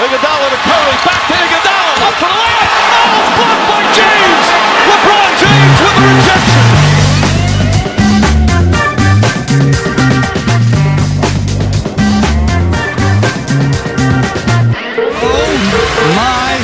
Iguodala to Curry, back to Iguodala, up for the layup. Oh, blocked by James. LeBron James with the rejection. Oh my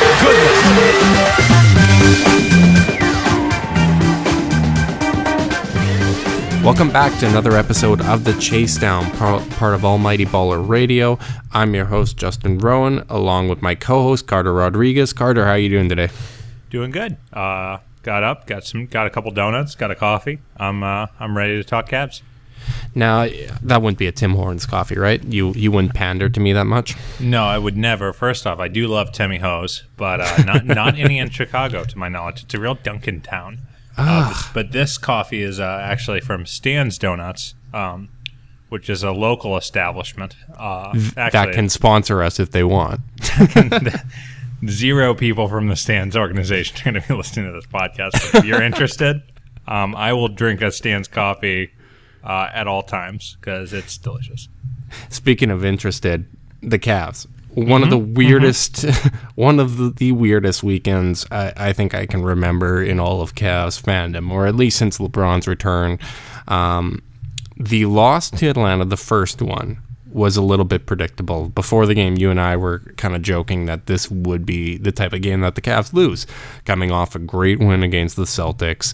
goodness. Welcome back to another episode of The Chase Down, part of Almighty Baller Radio. I'm your host, Justin Rowan, along with my co-host, Carter Rodriguez. Carter, how are you doing today? Doing good. Got up, got a couple donuts, got a coffee. I'm ready to talk Cavs. Now, that wouldn't be a Tim Hortons coffee, right? You wouldn't pander to me that much? No, I would never. First off, I do love Timmy Ho's, but not any in Chicago, to my knowledge. It's a real Dunkin' town. But this coffee is actually from Stan's Donuts, which is a local establishment. That can sponsor us if they want. 0 people from the Stan's organization are going to be listening to this podcast. But if you're interested, I will drink a Stan's coffee at all times because it's delicious. Speaking of interested, the Cavs. One of the weirdest, one of the weirdest weekends I think I can remember in all of Cavs fandom, or at least since LeBron's return. The loss to Atlanta, the first one, was a little bit predictable. Before the game, you and I were kind of joking that this would be the type of game that the Cavs lose, coming off a great win against the Celtics.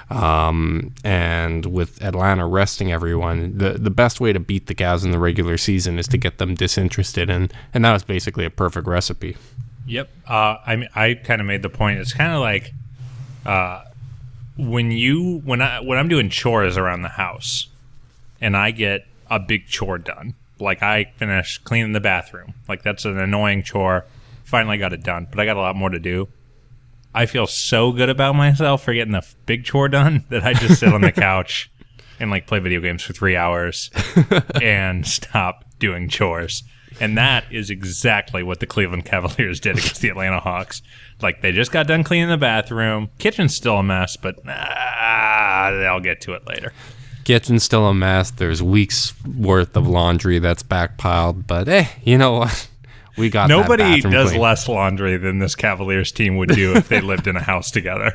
And with Atlanta resting everyone, the best way to beat the Cavs in the regular season is to get them disinterested, and that was basically a perfect recipe. Yep. I kind of made the point. It's kind of like when I'm doing chores around the house, and I get a big chore done. Like I finished cleaning the bathroom. Like that's an annoying chore. Finally got it done, but I got a lot more to do. I feel so good about myself for getting the big chore done that I just sit on the couch and like play video games for 3 hours and stop doing chores. And that is exactly what the Cleveland Cavaliers did against the Atlanta Hawks. Like they just got done cleaning the bathroom. Kitchen's still a mess, but I'll get to it later. Kitchen's still a mess. There's weeks worth of laundry that's backpiled, but you know what? We got Nobody that does clean. less laundry than this Cavaliers team would do if they lived in a house together.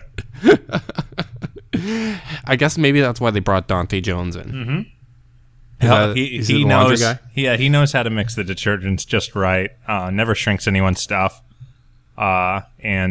I guess maybe that's why they brought Dante Jones in. He knows. Guy? Yeah, he knows how to mix the detergents just right. Never shrinks anyone's stuff. What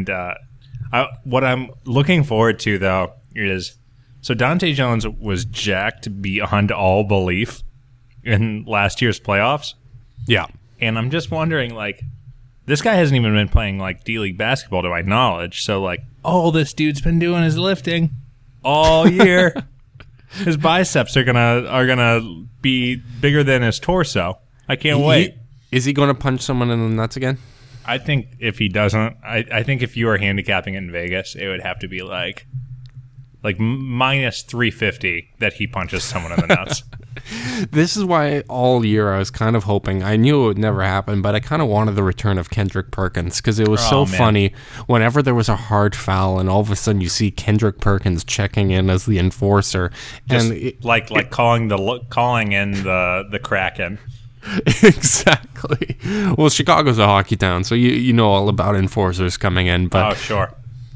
I'm looking forward to though is so Dante Jones was jacked beyond all belief in last year's playoffs. Yeah. And I'm just wondering, like, this guy hasn't even been playing, like, D-League basketball to my knowledge. So, like, all this dude's been doing is lifting all year. His biceps are gonna be bigger than his torso. I can't wait. Is he going to punch someone in the nuts again? I think if he doesn't, I think if you were handicapping it in Vegas, it would have to be, like minus 350 that he punches someone in the nuts. This is why all year I was kind of hoping, I knew it would never happen, but I kind of wanted the return of Kendrick Perkins because it was funny whenever there was a hard foul and all of a sudden you see Kendrick Perkins checking in as the enforcer. Just and calling in the Kraken. Exactly. Well, Chicago's a hockey town, so you know all about enforcers coming in. But oh, sure.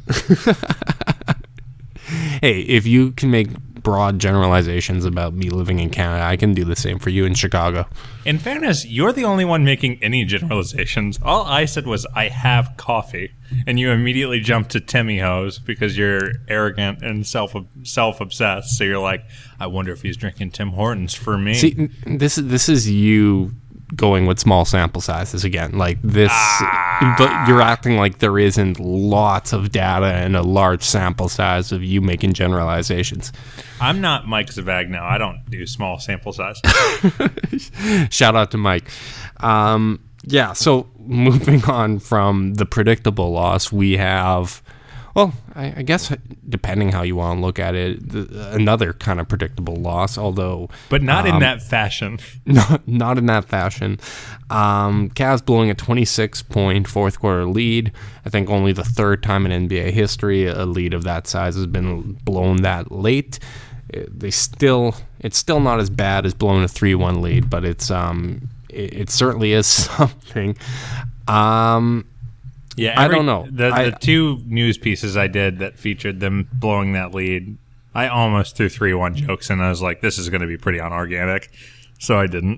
Hey, if you can make broad generalizations about me living in Canada, I can do the same for you in Chicago. In fairness, you're the only one making any generalizations. All I said was, I have coffee, and you immediately jumped to Timmy Ho's because you're arrogant and self-obsessed. So you're like, I wonder if he's drinking Tim Hortons for me. See, this is you going with small sample sizes again. Like this, but you're acting like there isn't lots of data and a large sample size of you making generalizations. I'm not Mike Zavagno. I don't do small sample size. Shout out to Mike. Yeah, so moving on from the predictable loss, we have, well, I guess depending how you want to look at it, another kind of predictable loss, although... But not in that fashion. Not in that fashion. Cavs blowing a 26-point fourth-quarter lead. I think only the third time in NBA history a lead of that size has been blown that late. It's still not as bad as blowing a 3-1 lead, but it certainly is something. Yeah, I don't know. The two news pieces I did that featured them blowing that lead, I almost threw 3-1 jokes, and I was like, this is going to be pretty unorganic, so I didn't.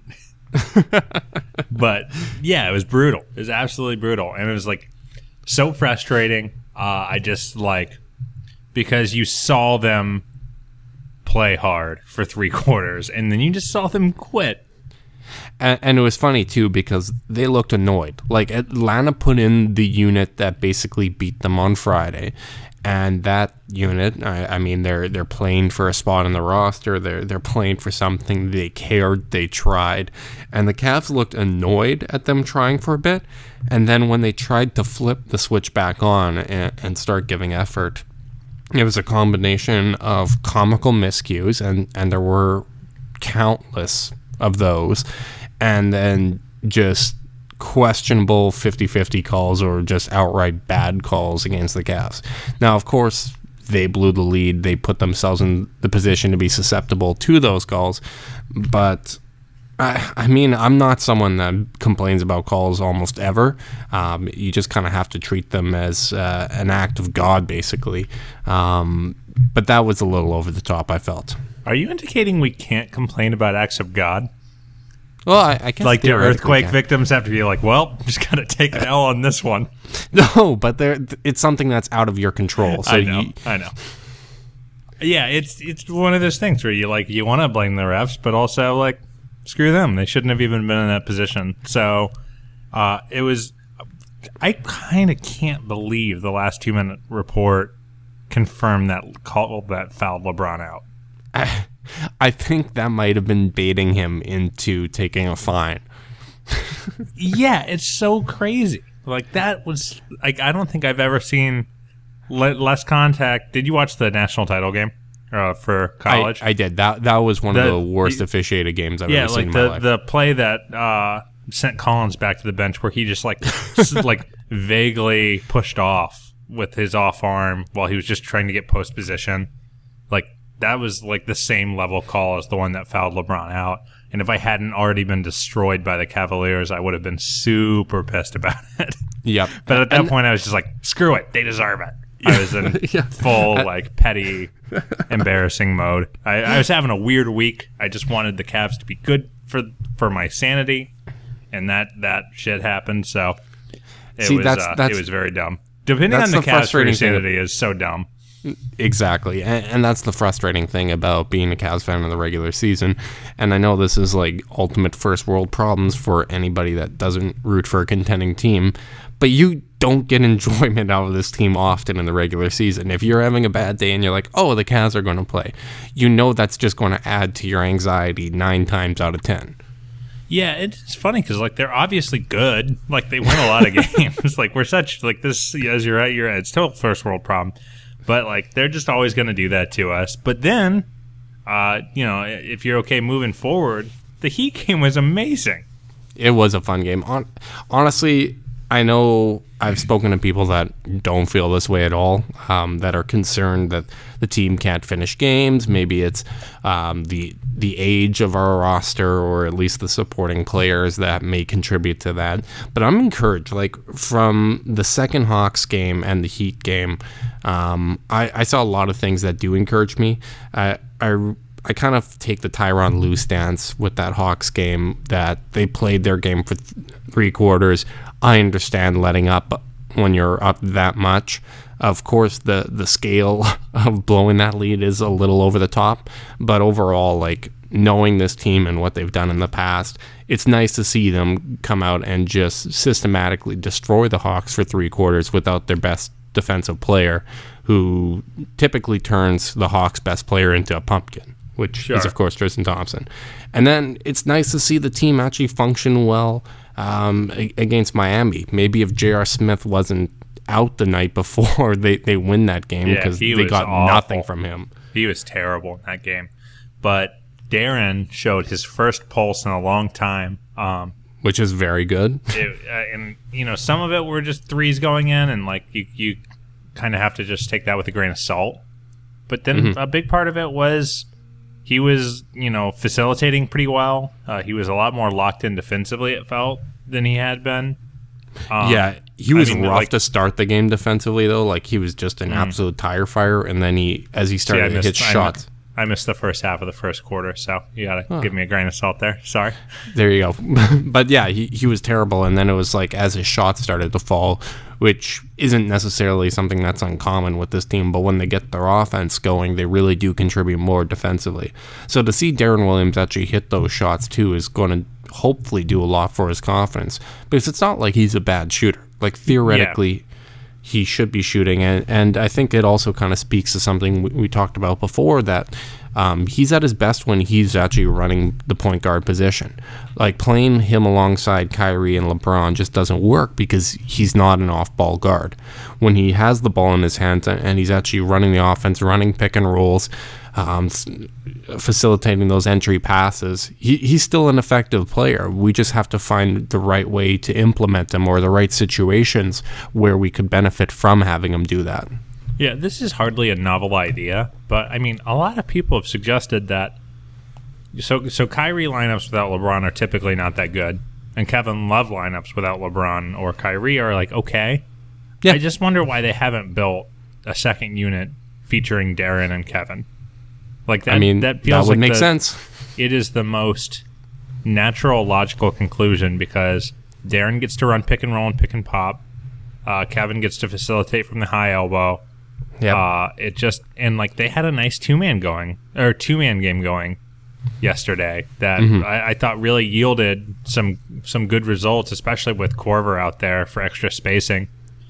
But, yeah, it was brutal. It was absolutely brutal, and it was, like, so frustrating. I just, like, because you saw them play hard for 3 quarters, and then you just saw them quit. And it was funny, too, because they looked annoyed. Like, Atlanta put in the unit that basically beat them on Friday. And that unit, I mean, they're playing for a spot in the roster. They're playing for something. They cared. They tried. And the Cavs looked annoyed at them trying for a bit. And then when they tried to flip the switch back on and start giving effort, it was a combination of comical miscues, and there were countless of those, and then just questionable 50-50 calls or just outright bad calls against the Cavs. Now, of course, they blew the lead. They put themselves in the position to be susceptible to those calls. But, I mean, I'm not someone that complains about calls almost ever. You just kind of have to treat them as an act of God, basically. But that was a little over the top, I felt. Are you indicating we can't complain about acts of God? Well, I guess like the earthquake victims have to be like, well, just got to take an L on this one. No, but it's something that's out of your control. So I know. Yeah, it's one of those things where you want to blame the refs, but also like screw them. They shouldn't have even been in that position. So it was. I kind of can't believe the last 2-minute report confirmed that call that fouled LeBron out. I think that might have been baiting him into taking a fine. Yeah, it's so crazy. Like, that was... like, I don't think I've ever seen less contact. Did you watch the national title game for college? I did. That was one of the worst officiated games I've ever seen in my life. The play that sent Collins back to the bench where he just, like, like vaguely pushed off with his off arm while he was just trying to get post position. Like, that was like the same level call as the one that fouled LeBron out. And if I hadn't already been destroyed by the Cavaliers, I would have been super pissed about it. Yep. But at that point, I was just like, screw it. They deserve it. I was in full, like, petty, embarrassing mode. I was having a weird week. I just wanted the Cavs to be good for my sanity. And that shit happened. So it was very dumb. Depending on the Cavs for your sanity is so dumb. Exactly, and that's the frustrating thing about being a Cavs fan in the regular season. And I know this is like ultimate first world problems for anybody that doesn't root for a contending team, but you don't get enjoyment out of this team often in the regular season. If you're having a bad day and you're like, oh, the Cavs are going to play, you know that's just going to add to your anxiety 9 times out of 10. Yeah, it's funny because like they're obviously good. Like they win a lot of games. Like we're such like this. As you're right. It's total first world problem. But, like, they're just always going to do that to us. But then, if you're okay moving forward, the Heat game was amazing. It was a fun game. Honestly, I know I've spoken to people that don't feel this way at all, that are concerned that the team can't finish games. Maybe it's the age of our roster or at least the supporting players that may contribute to that. But I'm encouraged. Like, from the second Hawks game and the Heat game, I saw a lot of things that do encourage me. I kind of take the Tyronn Lue stance with that Hawks game, that they played their game for 3 quarters. I understand letting up when you're up that much. Of course, the scale of blowing that lead is a little over the top, but overall, like, knowing this team and what they've done in the past, it's nice to see them come out and just systematically destroy the Hawks for 3 quarters without their best defensive player, who typically turns the Hawks' best player into a pumpkin, which is, of course, Tristan Thompson. And then it's nice to see the team actually function well against Miami. Maybe if J.R. Smith wasn't out the night before, they win that game because they got nothing from him. He was terrible in that game. But Darren showed his first pulse in a long time. Which is very good. And, some of it were just threes going in, and, like, you kind of have to just take that with a grain of salt. But then a big part of it was he was, facilitating pretty well. He was a lot more locked in defensively, it felt, than he had been. Yeah, he was rough like, to start the game defensively, though. Like, he was just an absolute tire fire, and then as he started to hit shots. I missed the first half of the first quarter, so you gotta give me a grain of salt there. Sorry. There you go. But yeah, he was terrible, and then it was like as his shots started to fall, which isn't necessarily something that's uncommon with this team, but when they get their offense going, they really do contribute more defensively. So to see Darren Williams actually hit those shots too is going to hopefully do a lot for his confidence, because it's not like he's a bad shooter. Like, theoretically, he should be shooting, and I think it also kind of speaks to something we talked about before, that he's at his best when he's actually running the point guard position. Like, playing him alongside Kyrie and LeBron just doesn't work because he's not an off-ball guard. When he has the ball in his hands and he's actually running the offense, running pick and rolls, facilitating those entry passes, he's still an effective player. We just have to find the right way to implement him, or the right situations where we could benefit from having him do that. Yeah, this is hardly a novel idea, but I mean, a lot of people have suggested that. So Kyrie lineups without LeBron are typically not that good, and Kevin Love lineups without LeBron or Kyrie are like okay. Yeah. I just wonder why they haven't built a second unit featuring Darren and Kevin. Like that, I mean, that feels that would like make sense. It is the most natural, logical conclusion, because Darren gets to run pick and roll and pick and pop. Kevin gets to facilitate from the high elbow. Yeah. And like they had a nice two-man game going yesterday that I thought really yielded some good results, especially with Korver out there for extra spacing.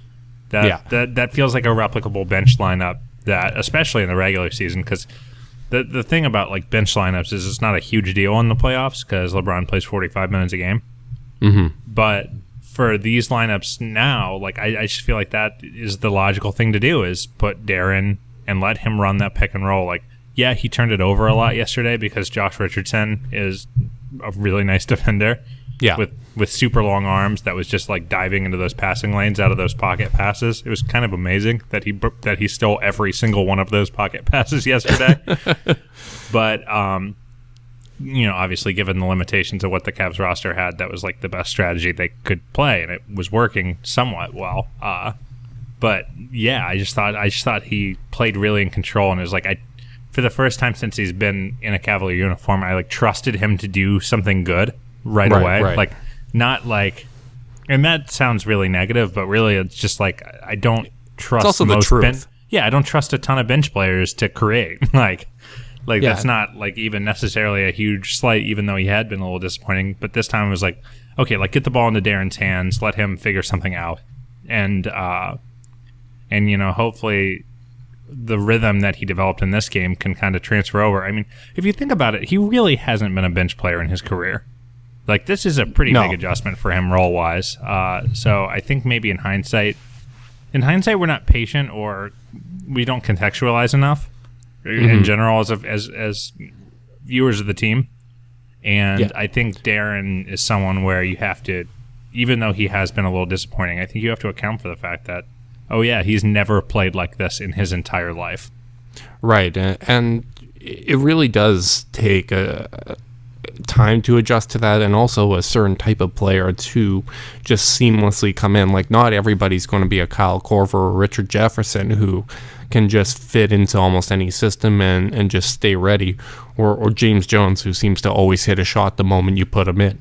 That feels like a replicable bench lineup, that especially in the regular season, because the thing about like bench lineups is it's not a huge deal in the playoffs because LeBron plays 45 minutes a game. But for these lineups now, like I just feel like that is the logical thing to do, is put Darren and let him run that pick and roll. Like, yeah, he turned it over a lot yesterday because Josh Richardson is a really nice defender. Yeah, with super long arms that was just like diving into those passing lanes out of those pocket passes. It was kind of amazing that he stole every single one of those pocket passes yesterday. But obviously, given the limitations of what the Cavs roster had, that was like the best strategy they could play, and it was working somewhat well. But yeah, I just thought he played really in control, and it was like for the first time since he's been in a Cavalier uniform, I like trusted him to do something good right away. Right. Like, not like, and that sounds really negative, but really it's just like I don't trust. It's also the truth. I don't trust a ton of bench players to create. Like that's not like even necessarily a huge slight, even though he had been a little disappointing. But this time it was like, okay, like get the ball into Darren's hands, let him figure something out, and hopefully the rhythm that he developed in this game can kind of transfer over. I mean, if you think about it, he really hasn't been a bench player in his career. Like, this is a pretty big adjustment for him role-wise. So I think maybe in hindsight, we're not patient, or we don't contextualize enough in general as viewers of the team. And I think Darren is someone where you have to, even though he has been a little disappointing, I think you have to account for the fact that, he's never played like this in his entire life. Right, and it really does take a time to adjust to that, and also a certain type of player to just seamlessly come in. Like, not everybody's going to be a Kyle Korver or Richard Jefferson who can just fit into almost any system and just stay ready, or James Jones, who seems to always hit a shot the moment you put him in.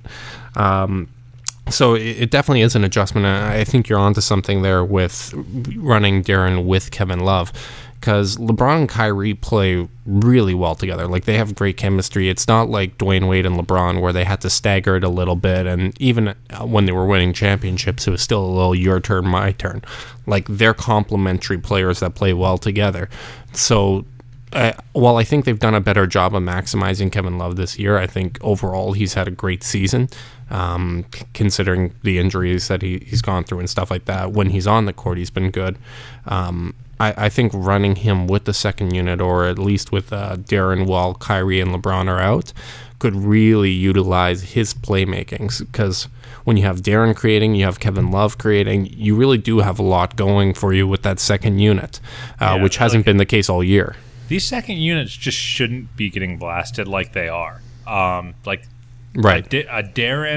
So it definitely is an adjustment. I think you're onto something there with running Darren with Kevin Love, because LeBron and Kyrie play really well together. Like, they have great chemistry. It's not like Dwayne Wade and LeBron where they had to stagger it a little bit, and even when they were winning championships, it was still a little your turn, my turn. Like, they're complementary players that play well together. So while I think they've done a better job of maximizing Kevin Love this year, I think overall he's had a great season, considering the injuries that he's gone through and stuff like that. When he's on the court, he's been good. I think running him with the second unit, or at least with Darren while Kyrie and LeBron are out, could really utilize his playmaking, because when you have Darren creating, you have Kevin Love creating, you really do have a lot going for you with that second unit, which hasn't been the case all year. These second units just shouldn't be getting blasted like they are. Right. A Darren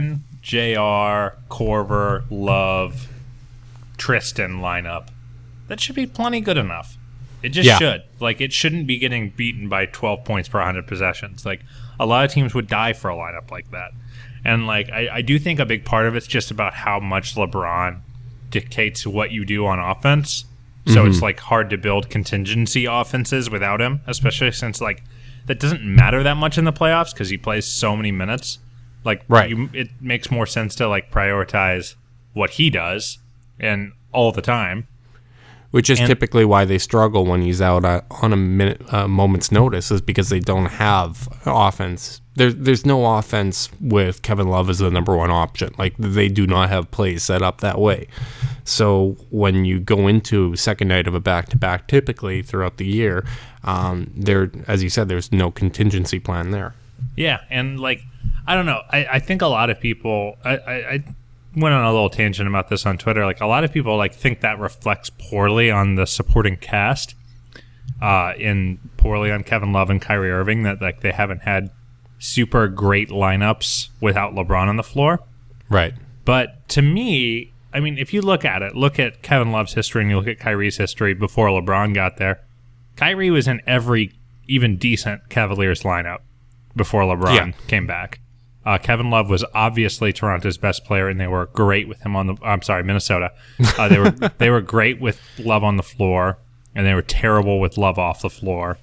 JR, Korver, Love, Tristan lineup, that should be plenty good enough. It just should. Like, it shouldn't be getting beaten by 12 points per 100 possessions. Like, a lot of teams would die for a lineup like that. And, like, I do think a big part of it's just about how much LeBron dictates what you do on offense. So it's, like, hard to build contingency offenses without him, especially since, like, that doesn't matter that much in the playoffs because he plays so many minutes. Like, it makes more sense to, like, prioritize what he does and all the time. Which is typically why they struggle when he's out on a moment's notice, is because they don't have offense. There's no offense with Kevin Love as the number one option. Like, they do not have plays set up that way. So when you go into second night of a back-to-back, typically throughout the year, as you said, there's no contingency plan there. Yeah, and, like, I don't know. I think a lot of people... I went on a little tangent about this on Twitter. Like, a lot of people, like, think that reflects poorly on the supporting cast, poorly on Kevin Love and Kyrie Irving, that, like, they haven't had super great lineups without LeBron on the floor. Right. But to me, I mean, if you look at Kevin Love's history and you look at Kyrie's history before LeBron got there, Kyrie was in every even decent Cavaliers lineup before LeBron came back. Kevin Love was obviously Toronto's best player, and they were great with him on the. I'm sorry, Minnesota. They were great with Love on the floor, and they were terrible with Love off the floor.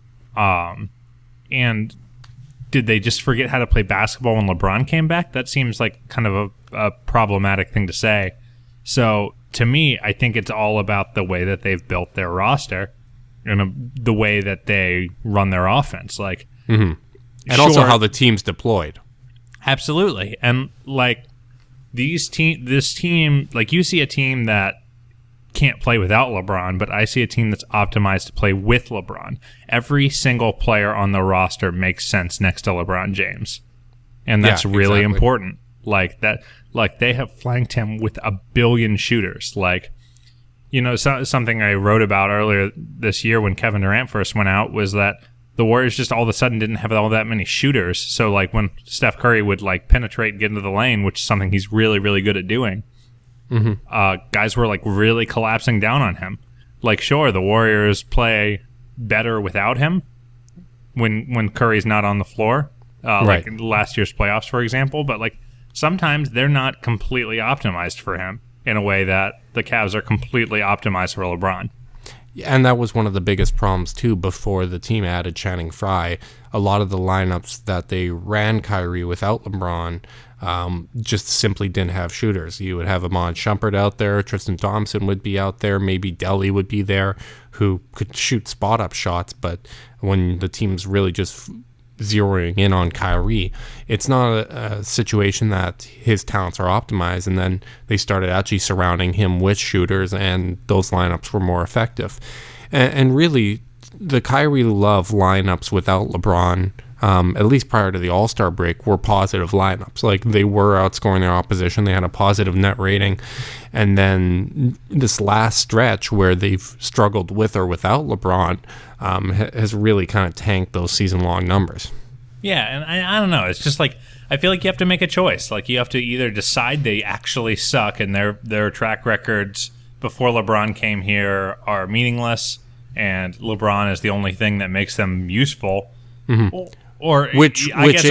And did they just forget how to play basketball when LeBron came back? That seems like kind of a problematic thing to say. So to me, I think it's all about the way that they've built their roster and the way that they run their offense. Like, and also how the team's deployed. Absolutely. And, like, this team, like, you see a team that can't play without LeBron, but I see a team that's optimized to play with LeBron. Every single player on the roster makes sense next to LeBron James. And that's really important. Like, that, like, they have flanked him with a billion shooters. Like, you know, something I wrote about earlier this year when Kevin Durant first went out was that the Warriors just all of a sudden didn't have all that many shooters. So, like, when Steph Curry would, like, penetrate and get into the lane, which is something he's really, really good at doing, guys were, like, really collapsing down on him. Like, sure, the Warriors play better without him when Curry's not on the floor, like in last year's playoffs, for example. But, like, sometimes they're not completely optimized for him in a way that the Cavs are completely optimized for LeBron. And that was one of the biggest problems, too, before the team added Channing Frye. A lot of the lineups that they ran Kyrie without LeBron just simply didn't have shooters. You would have Iman Shumpert out there, Tristan Thompson would be out there, maybe Delly would be there, who could shoot spot-up shots. But when the team's really just zeroing in on Kyrie, it's not a situation that his talents are optimized, and then they started actually surrounding him with shooters, and those lineups were more effective. And really, the Kyrie Love lineups without LeBron, at least prior to the All-Star break, were positive lineups. Like, they were outscoring their opposition, they had a positive net rating, and then this last stretch where they've struggled with or without LeBron has really kind of tanked those season-long numbers. Yeah, and I don't know. It's just like, I feel like you have to make a choice. Like, you have to either decide they actually suck and their track records before LeBron came here are meaningless, and LeBron is the only thing that makes them useful, or if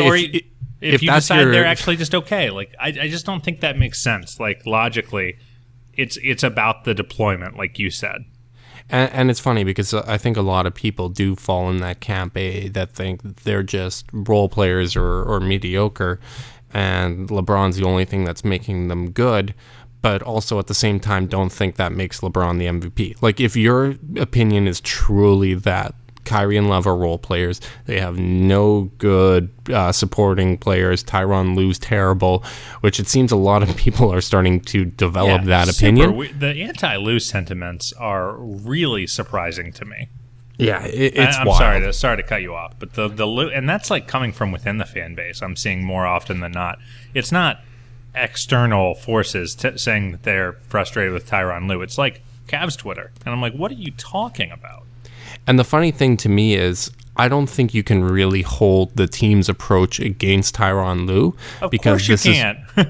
you decide they're actually just okay. Like, I just don't think that makes sense. Like, logically, it's about the deployment, like you said. And it's funny because I think a lot of people do fall in that camp that think they're just role players or mediocre, and LeBron's the only thing that's making them good, but also at the same time don't think that makes LeBron the MVP. Like, if your opinion is truly that Kyrie and Love are role players, they have no good supporting players, Tyronn Lue's terrible, which it seems a lot of people are starting to develop that opinion. The anti-Lue sentiments are really surprising to me. Yeah, it's I'm wild. sorry to cut you off, but the Lue, and that's like coming from within the fan base. I'm seeing more often than not. It's not external forces saying that they're frustrated with Tyronn Lue. It's like Cavs Twitter, and I'm like, what are you talking about? And the funny thing to me is, I don't think you can really hold the team's approach against Tyronn Lue. Of course you can't.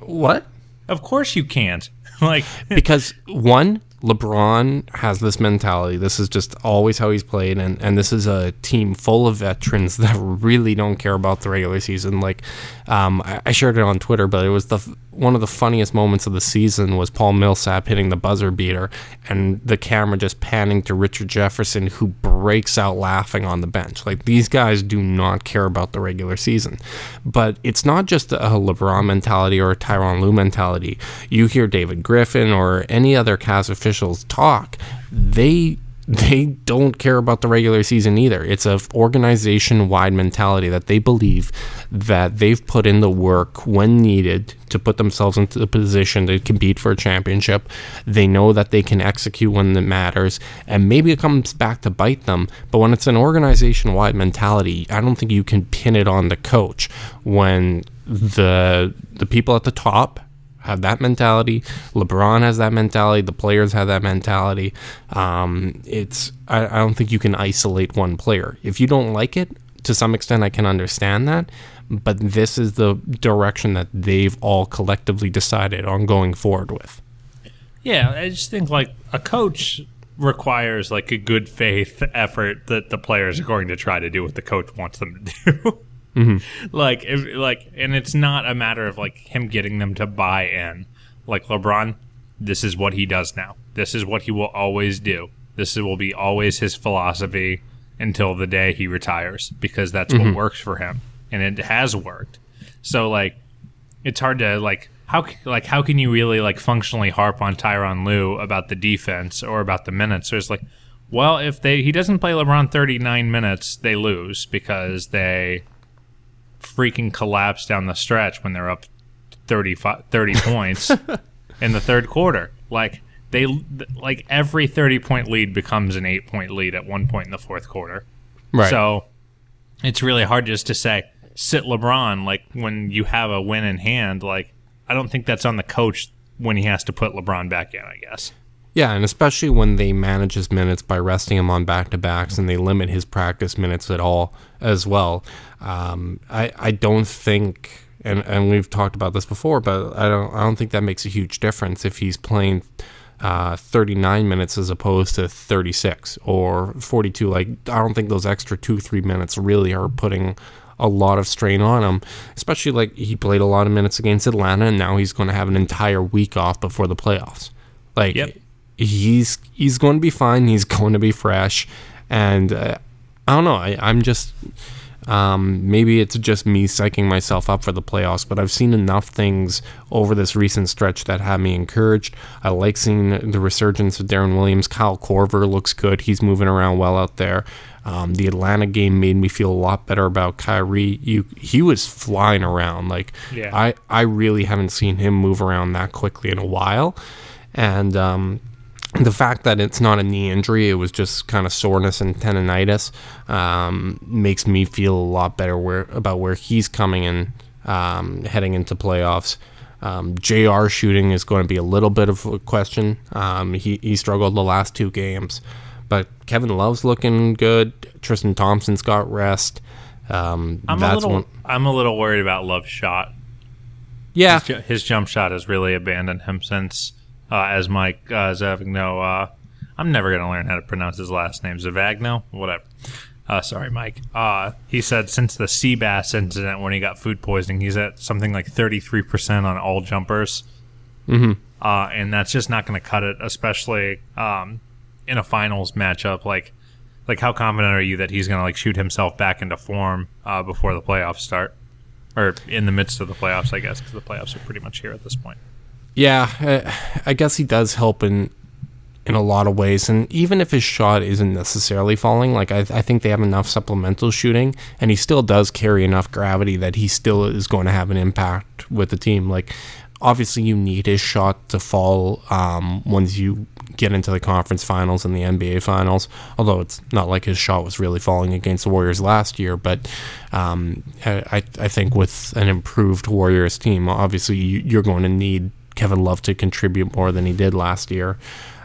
What? Of course you can't. Like, Because one, LeBron has this mentality. This is just always how he's played, and this is a team full of veterans that really don't care about the regular season. Like, I shared it on Twitter, but it was one of the funniest moments of the season was Paul Millsap hitting the buzzer beater, and the camera just panning to Richard Jefferson, who breaks out laughing on the bench. Like, these guys do not care about the regular season. But it's not just a LeBron mentality or a Tyronn Lue mentality. You hear David Griffin or any other Cavs officials talk, they don't care about the regular season either. It's a organization-wide mentality that they believe that they've put in the work when needed to put themselves into the position to compete for a championship. They know that they can execute when it matters, and maybe it comes back to bite them. But when it's an organization-wide mentality, I don't think you can pin it on the coach when the people at the top have that mentality. LeBron has that mentality. The players have that mentality. I don't think you can isolate one player. If you don't like it, to some extent, I can understand that. But this is the direction that they've all collectively decided on going forward with. yeah, I just think like a coach requires like a good faith effort that the players are going to try to do what the coach wants them to do. And it's not a matter of like him getting them to buy in. Like LeBron, this is what he does now. This is what he will always do. Will be always his philosophy until the day he retires, because that's what works for him, and it has worked. So like, it's hard to how can you really like functionally harp on Tyronn Lue about the defense or about the minutes? There's like, well, if he doesn't play LeBron 39 minutes, they lose because they freaking collapse down the stretch when they're up 30 points in the third quarter. Like every 30-point lead becomes an 8-point lead at one point in the fourth quarter. Right. So it's really hard just to say sit LeBron like when you have a win in hand. Like, I don't think that's on the coach when he has to put LeBron back in, I guess. Yeah, and especially when they manage his minutes by resting him on back-to-backs and they limit his practice minutes at all as well. I don't think, and we've talked about this before, but I don't think that makes a huge difference if he's playing 39 minutes as opposed to 36 or 42. Like, I don't think those extra 2-3 minutes really are putting a lot of strain on him, especially like he played a lot of minutes against Atlanta, and now he's going to have an entire week off before the playoffs. Like, yep. He's going to be fine. He's going to be fresh, and I don't know. I'm just maybe it's just me psyching myself up for the playoffs, but I've seen enough things over this recent stretch that have me encouraged. I like seeing the resurgence of Darren Williams. Kyle Korver looks good. He's moving around well out there. The Atlanta game made me feel a lot better about Kyrie. He was flying around. Like, yeah. I really haven't seen him move around that quickly in a while, and the fact that it's not a knee injury, it was just kind of soreness and tendonitis, makes me feel a lot better about where he's coming in, heading into playoffs. JR shooting is going to be a little bit of a question. He struggled the last 2 games, but Kevin Love's looking good. Tristan Thompson's got rest. I'm a little worried about Love's shot. Yeah, his jump shot has really abandoned him since. As Mike Zavagno, I'm never going to learn how to pronounce his last name. Zavagno? Whatever. Sorry, Mike. He said since the sea bass incident when he got food poisoning, he's at something like 33% on all jumpers. Mm-hmm. And that's just not going to cut it, especially in a finals matchup. Like how confident are you that he's going to shoot himself back into form before the playoffs start? Or in the midst of the playoffs, I guess, because the playoffs are pretty much here at this point. Yeah, I guess he does help in a lot of ways. And even if his shot isn't necessarily falling, I think they have enough supplemental shooting, and he still does carry enough gravity that he still is going to have an impact with the team. Obviously, you need his shot to fall once you get into the conference finals and the NBA finals, although it's not like his shot was really falling against the Warriors last year. But I think with an improved Warriors team, obviously you're going to need Kevin Love to contribute more than he did last year.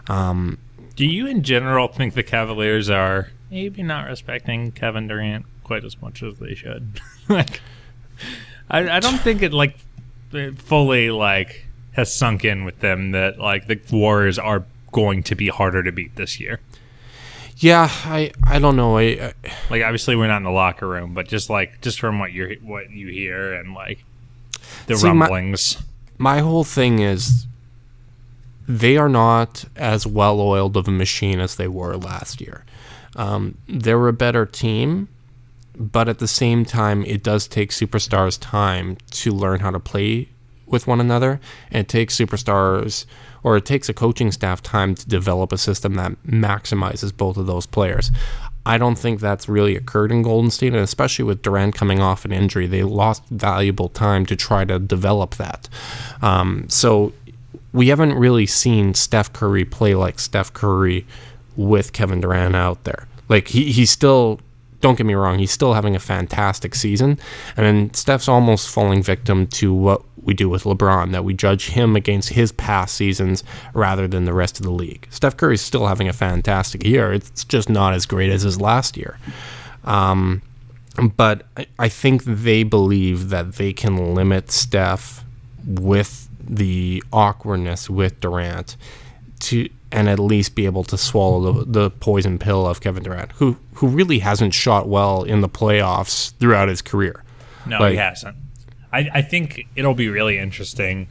Do you in general think the Cavaliers are maybe not respecting Kevin Durant quite as much as they should? I don't think it it fully like has sunk in with them that like the Warriors are going to be harder to beat this year. Yeah, I don't know. Like obviously we're not in the locker room, but just from what you hear and like the rumblings. My whole thing is they are not as well-oiled of a machine as they were last year. They were a better team, but at the same time, it does take superstars time to learn how to play with one another, and it takes a coaching staff time to develop a system that maximizes both of those players. I don't think that's really occurred in Golden State, and especially with Durant coming off an injury, they lost valuable time to try to develop that. So we haven't really seen Steph Curry play like Steph Curry with Kevin Durant out there. Like he's still, don't get me wrong, he's still having a fantastic season, and then Steph's almost falling victim to what we do with LeBron, that we judge him against his past seasons rather than the rest of the league. Steph Curry's still having a fantastic year. It's just not as great as his last year. But I think they believe that they can limit Steph with the awkwardness with Durant and at least be able to swallow the poison pill of Kevin Durant, who really hasn't shot well in the playoffs throughout his career. No, he hasn't. I think it'll be really interesting.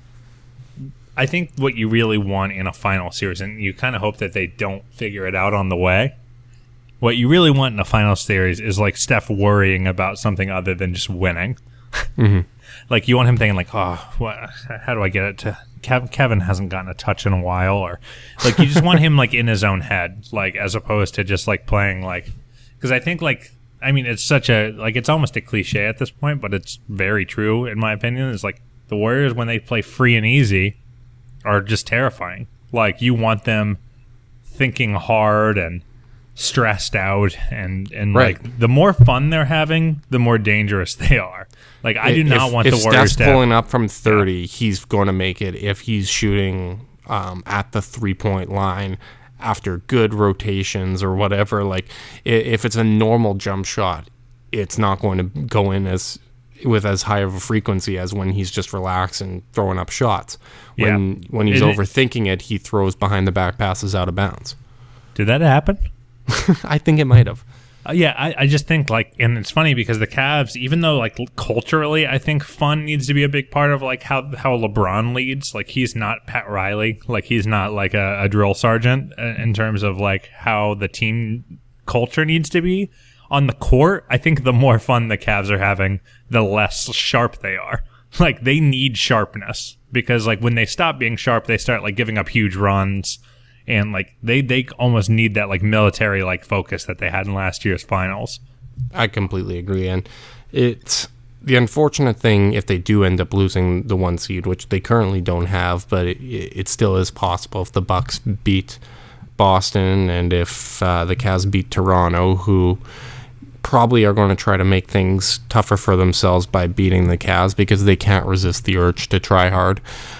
I think what you really want in a final series, and you kind of hope that they don't figure it out on the way, what you really want in a final series is like Steph worrying about something other than just winning. Mm-hmm. Like you want him thinking like, oh, how do I get it to Kevin hasn't gotten a touch in a while, or like you just want him like in his own head, like as opposed to just like playing like, because I think like, I mean, it's such a, like, it's almost a cliche at this point, but it's very true in my opinion. It's like the Warriors, when they play free and easy, are just terrifying. Like you want them thinking hard and stressed out, and right. Like the more fun they're having, the more dangerous they are. Like I do not want the Warriors Steph's pulling up from 30, he's going to make it if he's shooting at the 3-point line after good rotations or whatever. Like if it's a normal jump shot, it's not going to go in with as high of a frequency as when he's just relaxed and throwing up shots. When he's overthinking it, he throws behind the back passes out of bounds. Did that happen? I think it might have. I just think like, and it's funny because the Cavs, even though like culturally, I think fun needs to be a big part of like how LeBron leads. Like he's not Pat Riley, like he's not like a drill sergeant in terms of like how the team culture needs to be on the court. I think the more fun the Cavs are having, the less sharp they are. Like they need sharpness because like when they stop being sharp, they start like giving up huge runs. And like they almost need that like military like focus that they had in last year's finals. I completely agree, and it's the unfortunate thing if they do end up losing the 1 seed, which they currently don't have, but it still is possible if the Bucks beat Boston and if the Cavs beat Toronto, who probably are going to try to make things tougher for themselves by beating the Cavs because they can't resist the urge to try hard.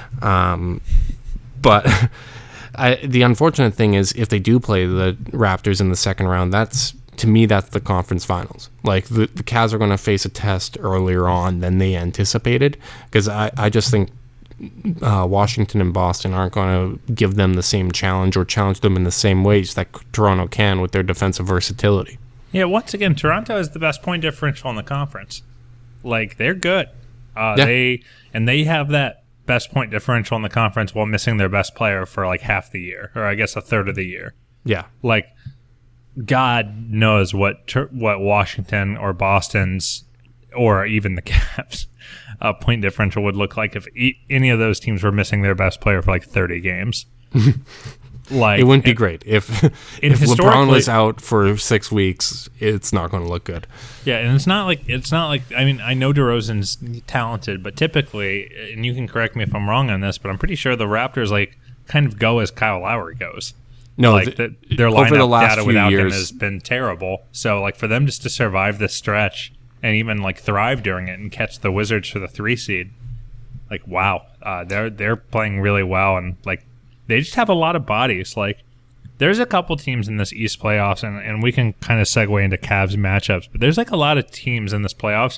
But the unfortunate thing is if they do play the Raptors in the second round, that's the conference finals. Like the Cavs are going to face a test earlier on than they anticipated, because I just think Washington and Boston aren't going to give them the same challenge or challenge them in the same ways that Toronto can with their defensive versatility. Yeah, once again, Toronto is the best point differential in the conference. Like they're good. They have that best point differential in the conference while missing their best player for like half the year, or I guess a third of the year. Yeah, like God knows what Washington or Boston's or even the Cavs point differential would look like if any of those teams were missing their best player for like 30 games. Like it wouldn't be great if LeBron was out for 6 weeks. It's not going to look good. Yeah, and it's not like I mean, I know DeRozan's talented, but typically, and you can correct me if I'm wrong on this, but I'm pretty sure the Raptors like kind of go as Kyle Lowry goes. No, like their lineup data without him has been terrible. So like for them just to survive this stretch and even like thrive during it and catch the Wizards for the 3 seed, like wow, they're playing really well, and like they just have a lot of bodies. Like there's a couple teams in this East playoffs, and we can kind of segue into Cavs matchups, but there's like a lot of teams in this playoffs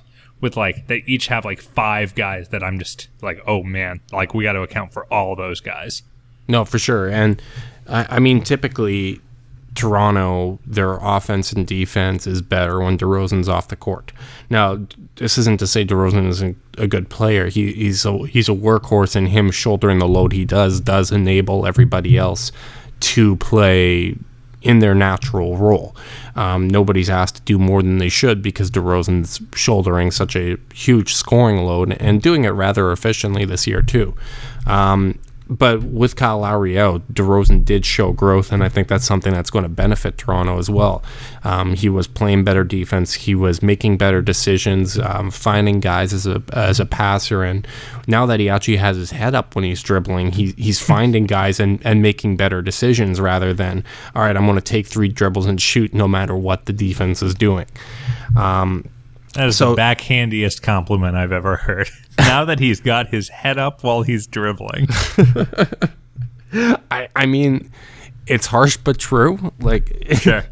with like they each have like 5 guys that I'm just like, oh man, like we got to account for all those guys. No, for sure. And I mean, typically Toronto, their offense and defense is better when DeRozan's off the court. Now, this isn't to say DeRozan isn't a good player. He's a workhorse, and him shouldering the load he does enable everybody else to play in their natural role. Nobody's asked to do more than they should because DeRozan's shouldering such a huge scoring load and doing it rather efficiently this year too. But with Kyle Lowry out, DeRozan did show growth, and I think that's something that's going to benefit Toronto as well. He was playing better defense. He was making better decisions, finding guys as a passer, and now that he actually has his head up when he's dribbling, he's finding guys and making better decisions rather than, all right, I'm going to take 3 dribbles and shoot no matter what the defense is doing. That is the backhandiest compliment I've ever heard. Now that he's got his head up while he's dribbling. I mean, it's harsh but true. Like, sure.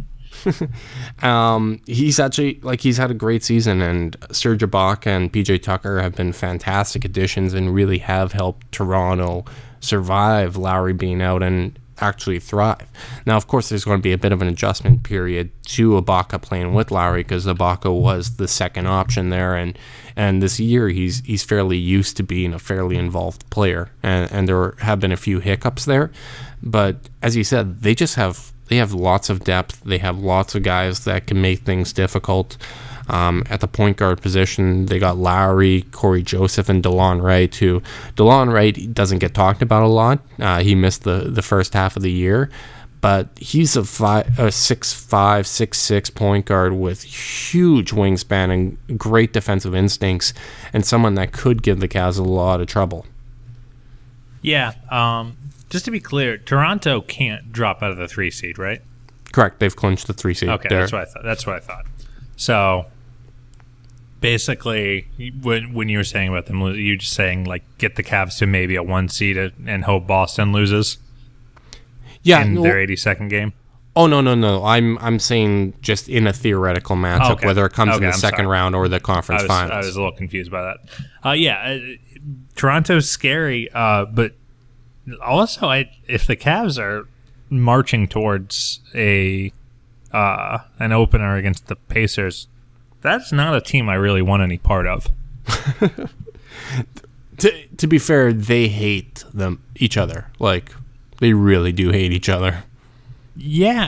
He's actually, like, he's had a great season, and Serge Ibaka and PJ Tucker have been fantastic additions and really have helped Toronto survive Lowry being out and actually thrive. Now, of course, there's going to be a bit of an adjustment period to Ibaka playing with Lowry because Ibaka was the second option there, and this year he's fairly used to being a fairly involved player, and there have been a few hiccups there, but as you said, they have lots of depth. They have lots of guys that can make things difficult. At the point guard position, they got Lowry, Corey Joseph, and DeLon Wright, who DeLon Wright doesn't get talked about a lot. He missed the first half of the year, but he's a 6'5", 6'6" point guard with huge wingspan and great defensive instincts, and someone that could give the Cavs a lot of trouble. Yeah, just to be clear, Toronto can't drop out of the 3 seed, right? Correct. They've clinched the 3 seed. Okay, there. That's what I thought. So basically, when you were saying about them, you just saying like get the Cavs to maybe a 1 seed and hope Boston loses. Yeah, in their 82nd game. Oh no! I'm saying just in a theoretical matchup, okay. whether it comes in the I'm second sorry. round or the conference finals. I was a little confused by that. Toronto's scary, but also if the Cavs are marching towards an opener against the Pacers, that's not a team I really want any part of. To be fair, they hate each other. Like, they really do hate each other. Yeah,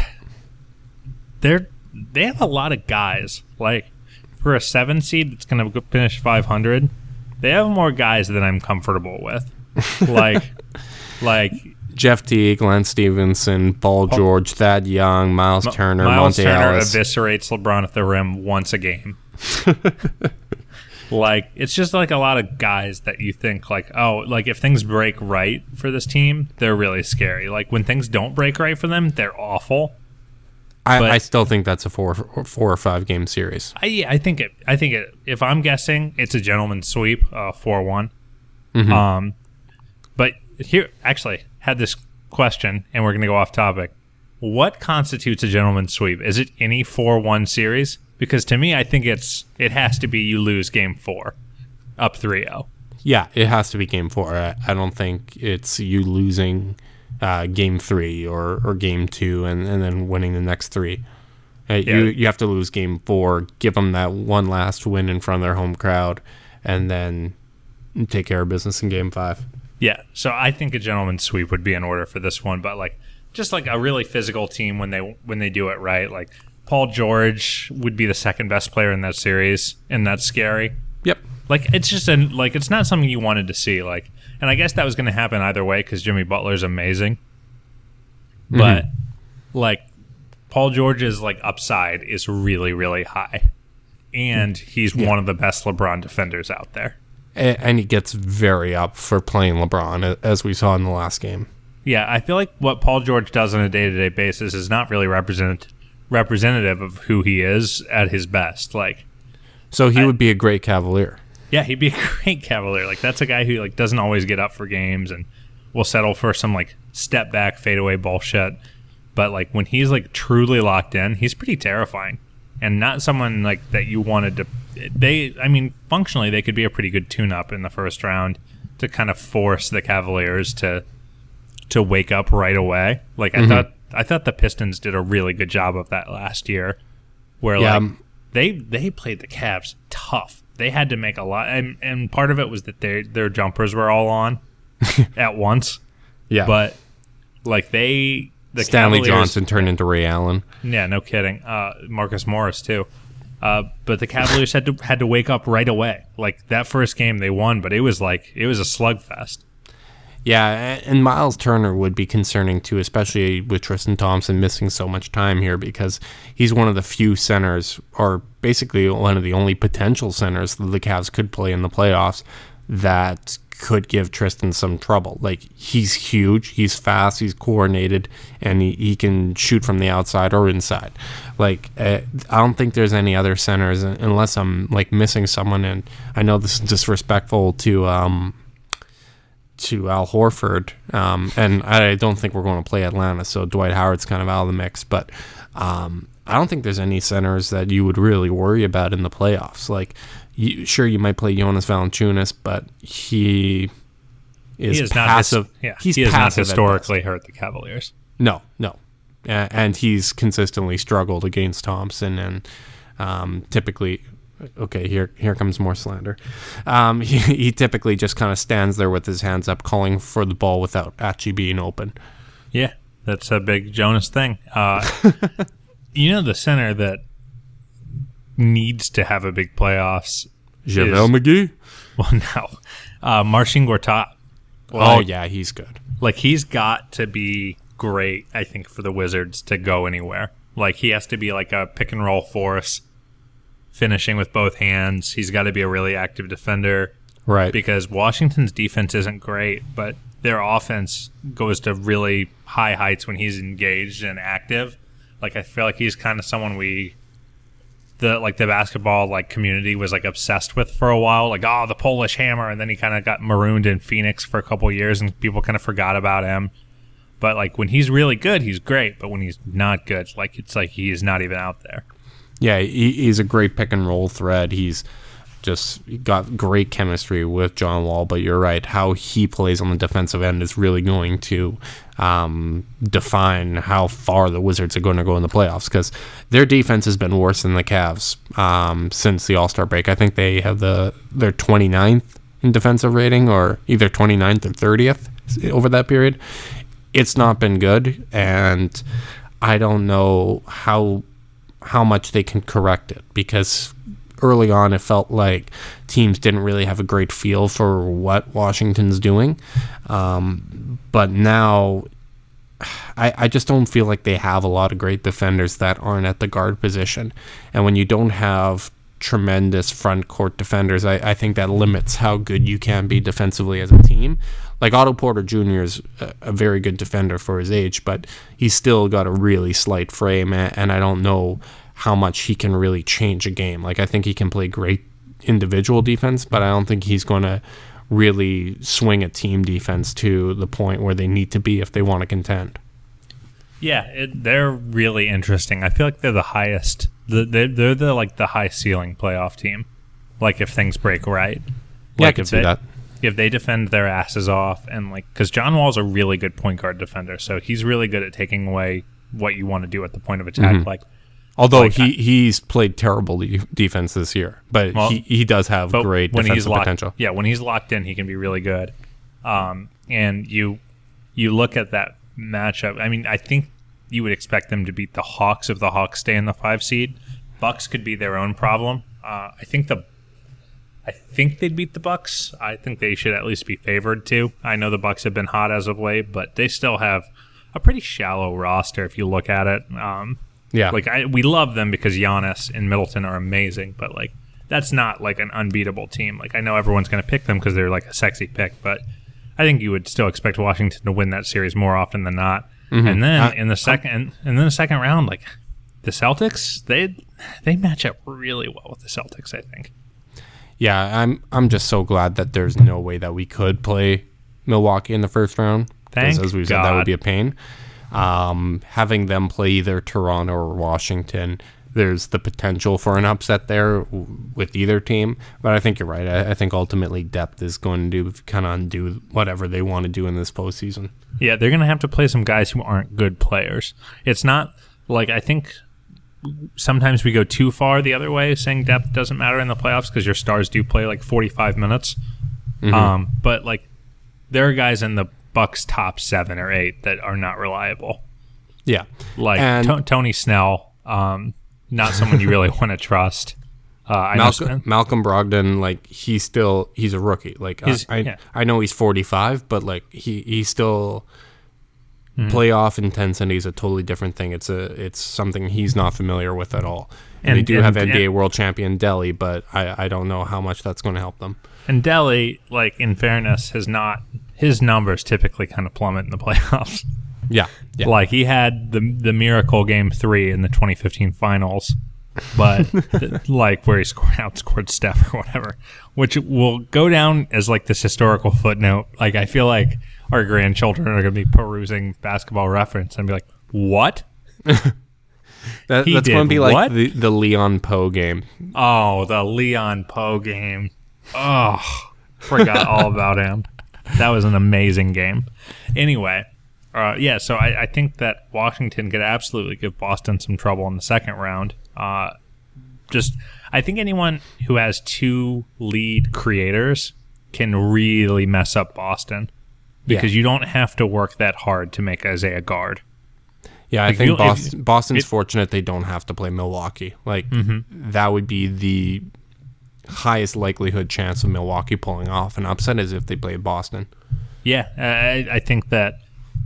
they have a lot of guys. Like, for a 7 seed that's going to finish 500, they have more guys than I'm comfortable with. like Jeff Teague, Glenn Stevenson, Paul George, Thad Young, Miles Turner, Miles Monte Turner Ellis. eviscerates LeBron at the rim once a game. Like, it's just like a lot of guys that you think like, oh, like if things break right for this team, they're really scary. Like when things don't break right for them, they're awful. I still think that's a 4 or 5 game series. I think it. If I'm guessing, it's a gentleman's sweep, 4-1. Mm-hmm. But here, actually, had this question, and we're going to go off topic. What constitutes a gentleman's sweep? Is it any 4-1 series? Because to me, I think it has to be you lose game 4, up 3-0. Yeah, it has to be game 4. I don't think it's you losing game 3 or game 2 and then winning the next 3. You have to lose game 4, give them that one last win in front of their home crowd, and then take care of business in game 5. Yeah, so I think a gentleman's sweep would be in order for this one, but like just like a really physical team when they do it right. Like Paul George would be the second best player in that series, and that's scary. Yep. Like it's just it's not something you wanted to see. Like, and I guess that was going to happen either way because Jimmy Butler's amazing, but like Paul George's like upside is really really high, and he's one of the best LeBron defenders out there. And he gets very up for playing LeBron, as we saw in the last game. Yeah, I feel like what Paul George does on a day-to-day basis is not really representative of who he is at his best. Like, so he would be a great Cavalier. Yeah, he'd be a great Cavalier. Like, that's a guy who like doesn't always get up for games and will settle for some like step back fadeaway bullshit. But like when he's like truly locked in, he's pretty terrifying. and not someone like that you wanted to. I mean, functionally, they could be a pretty good tune-up in the first round to kind of force the Cavaliers to wake up right away. Like I thought the Pistons did a really good job of that last year, where they played the Cavs tough. They had to make a lot, and part of it was that their jumpers were all on at once. Yeah, but like the Stanley Cavaliers, Johnson turned into Ray Allen. Yeah, no kidding. Marcus Morris too. But the Cavaliers had to wake up right away. Like that first game they won, but it was a slugfest. Yeah, and Miles Turner would be concerning too, especially with Tristan Thompson missing so much time here, because he's one of the few centers, or basically one of the only potential centers that the Cavs could play in the playoffs that could give Tristan some trouble. Like, he's huge, he's fast, he's coordinated, and he can shoot from the outside or inside. Like, I don't think there's any other centers, unless I'm like missing someone. And I know this is disrespectful to Al Horford, and I don't think we're going to play Atlanta, so Dwight Howard's kind of out of the mix. But I don't think there's any centers that you would really worry about in the playoffs. Like, sure, you might play Jonas Valanciunas, but he is passive. He has not historically hurt the Cavaliers. No. And he's consistently struggled against Thompson, and typically... Okay, here comes more slander. He typically just kind of stands there with his hands up, calling for the ball without actually being open. Yeah, that's a big Jonas thing. The center that needs to have a big playoffs JaVale McGee? Well, no. Marcin Gortat. Yeah, he's good. Like, he's got to be great, I think, for the Wizards to go anywhere. Like, he has to be like a pick-and-roll force, finishing with both hands. He's got to be a really active defender. Right. Because Washington's defense isn't great, but their offense goes to really high heights when he's engaged and active. Like, I feel like he's kind of someone the basketball like community was like obsessed with for a while. Like, the Polish Hammer, and then he kind of got marooned in Phoenix for a couple of years, and people kind of forgot about him. But like, when he's really good, he's great. But when he's not good, like, it's like he is not even out there. Yeah, he's a great pick and roll threat. He's just got great chemistry with John Wall, but you're right. How he plays on the defensive end is really going to define how far the Wizards are going to go in the playoffs, because their defense has been worse than the Cavs since the All-Star break. I think they have their 29th in defensive rating, or either 29th or 30th over that period. It's not been good, and I don't know how much they can correct it, because early on it felt like teams didn't really have a great feel for what Washington's doing, but now I just don't feel like they have a lot of great defenders that aren't at the guard position, and when you don't have tremendous front court defenders, I think that limits how good you can be defensively as a team. Like, Otto Porter Jr. is a very good defender for his age, but he's still got a really slight frame, and I don't know how much he can really change a game. Like, I think he can play great individual defense, but I don't think he's going to really swing a team defense to the point where they need to be if they want to contend. Yeah, they're really interesting. I feel like they're the highest. They're the high ceiling playoff team. Like, if things break right. Yeah, I can see that. If they defend their asses off, and because John Wall's a really good point guard defender, so he's really good at taking away what you want to do at the point of attack. Mm-hmm. Although he's played terrible defense this year, but he does have great defensive potential. Yeah, when he's locked in, he can be really good. And you look at that matchup. I mean, I think you would expect them to beat the Hawks if the Hawks stay in the 5 seed. Bucks could be their own problem. I think they'd beat the Bucks. I think they should at least be favored too. I know the Bucks have been hot as of late, but they still have a pretty shallow roster if you look at it. Yeah, we love them because Giannis and Middleton are amazing, but like, that's not like an unbeatable team. Like, I know everyone's going to pick them because they're like a sexy pick, but I think you would still expect Washington to win that series more often than not. Mm-hmm. And then in the second round, like, the Celtics, they match up really well with the Celtics, I think. Yeah, I'm just so glad that there's no way that we could play Milwaukee in the first round. Thank as we said, that would be a pain. Having them play either Toronto or Washington there's the potential for an upset there with either team. But I think you're right. I think ultimately depth is going to kind of undo whatever they want to do in this postseason. Yeah, they're going to have to play some guys who aren't good players. It's not like, I think sometimes we go too far the other way, saying depth doesn't matter in the playoffs because your stars do play like 45 minutes. But like, there are guys in the Bucks' top 7 or 8 that are not reliable. Yeah, like Tony Snell, not someone you really want to trust. Malcolm Brogdon, like he's a rookie. Like I know he's 45, but like he's still playoff intensity is a totally different thing. It's something he's not familiar with at all. And they do have NBA world champion Delly, but I don't know how much that's going to help them. And Delly, like in fairness, his numbers typically kind of plummet in the playoffs. Yeah. Like he had the miracle game 3 in the 2015 finals, but like where he outscored Steph or whatever, which will go down as like this historical footnote. Like I feel like our grandchildren are going to be perusing Basketball Reference and be like, "What?" That's going to be like the Leon Poe game. Oh, the Leon Poe game. Oh, forgot all about him. That was an amazing game. Anyway, so I think that Washington could absolutely give Boston some trouble in the second round. I think anyone who has 2 lead creators can really mess up Boston because you don't have to work that hard to make Isaiah guard. Yeah, I think Boston's fortunate they don't have to play Milwaukee. Like that would be the highest likelihood chance of Milwaukee pulling off an upset is if they play Boston. Yeah, I think that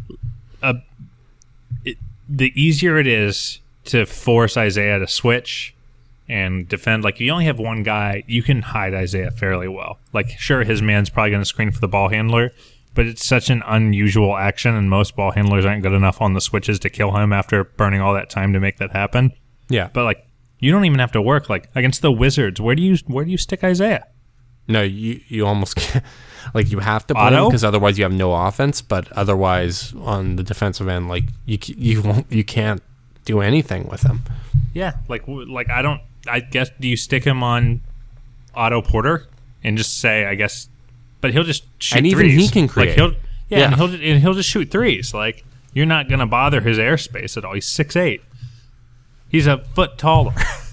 the easier it is to force Isaiah to switch and defend, like you only have one guy, you can hide Isaiah fairly well. Like sure, his man's probably going to screen for the ball handler, but it's such an unusual action and most ball handlers aren't good enough on the switches to kill him after burning all that time to make that happen. Yeah. But like you don't even have to work. Like against the Wizards, where do you stick Isaiah? No, you almost can't. Like you have to play him because otherwise you have no offense. But otherwise, on the defensive end, like you can't do anything with him. Yeah, like I guess do you stick him on Otto Porter and just say I guess, but he'll just shoot and threes. Even he can create. Like and he'll just shoot threes. Like you're not gonna bother his airspace at all. He's 6'8". He's a foot taller.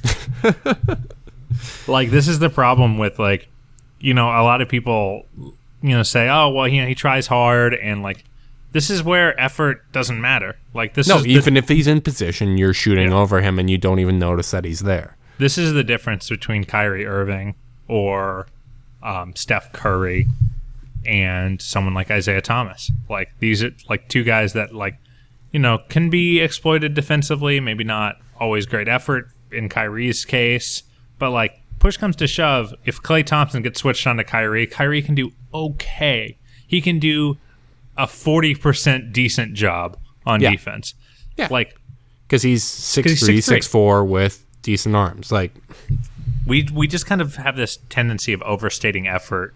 Like this is the problem with like, a lot of people, say, oh well, he tries hard and like this is where effort doesn't matter. Like this. No, even if he's in position, you're shooting over him and you don't even notice that he's there. This is the difference between Kyrie Irving or Steph Curry and someone like Isaiah Thomas. Like these are like 2 guys that like, can be exploited defensively. Maybe not always great effort in Kyrie's case, but like push comes to shove, if Klay Thompson gets switched on to Kyrie can do okay. He can do a 40% decent job on defense. Yeah. Like because he's 6'3", 6'4" with decent arms. Like we just kind of have this tendency of overstating effort,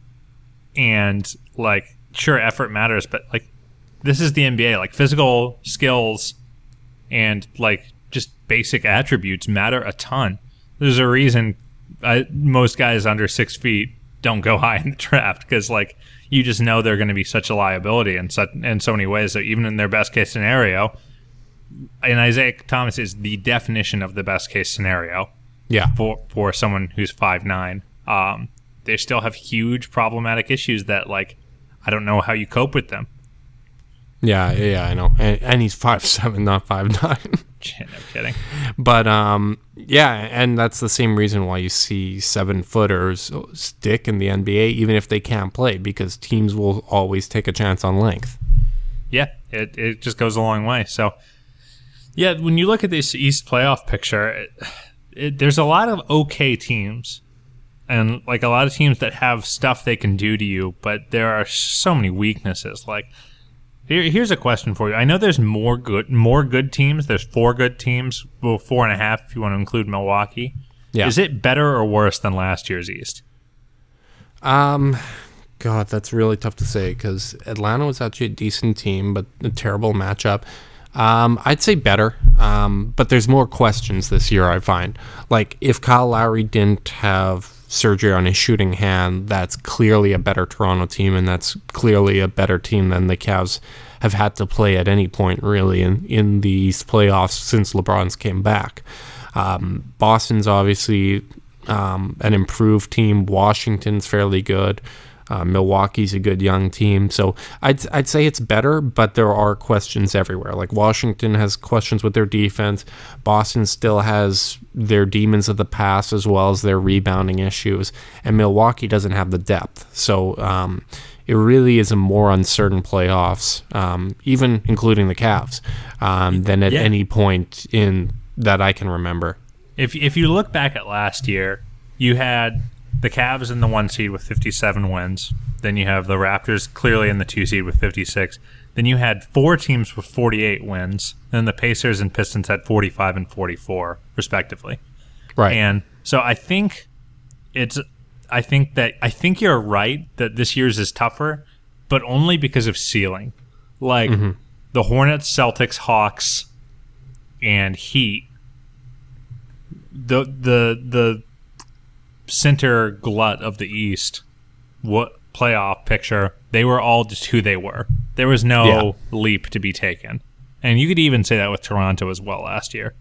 and like sure effort matters, but like this is the NBA. Like physical skills and like just basic attributes matter a ton. There's a reason most guys under 6 feet don't go high in the draft because like you just know they're going to be such a liability in so many ways that even in their best case scenario, and Isaiah Thomas is the definition of the best case scenario. Yeah, for someone who's 5'9", they still have huge problematic issues that like I don't know how you cope with them. Yeah, I know, and he's 5'7", not 5'9". No kidding. But and that's the same reason why you see 7-footers stick in the NBA, even if they can't play, because teams will always take a chance on length. Yeah, it just goes a long way. So, yeah, when you look at this East playoff picture, there's a lot of okay teams, and like a lot of teams that have stuff they can do to you, but there are so many weaknesses. Like. Here's a question for you. I know there's more good teams. There's 4 good teams. Well, 4.5 if you want to include Milwaukee. Yeah. Is it better or worse than last year's East? God, that's really tough to say because Atlanta was actually a decent team, but a terrible matchup. I'd say better. but there's more questions this year, I find. Like, if Kyle Lowry didn't have surgery on his shooting hand, that's clearly a better Toronto team, and that's clearly a better team than the Cavs have had to play at any point, really, in these playoffs since LeBron's came back. Boston's obviously an improved team. Washington's fairly good. Milwaukee's a good young team. So I'd say it's better, but there are questions everywhere. Like, Washington has questions with their defense. Boston still has their demons of the past as well as their rebounding issues. And Milwaukee doesn't have the depth. So it really is a more uncertain playoffs, even including the Cavs, than at any point in that I can remember. If you look back at last year, you had the Cavs in the 1 seed with 57 wins. Then you have the Raptors clearly in the 2 seed with 56. Then you had 4 teams with 48 wins. Then the Pacers and Pistons had 45 and 44, respectively. Right. And so I think you're right that this year's is tougher, but only because of ceiling. Like, the Hornets, Celtics, Hawks, and Heat, the center glut of the East, what playoff picture, they were all just who they were. There was no leap to be taken. And you could even say that with Toronto as well last year.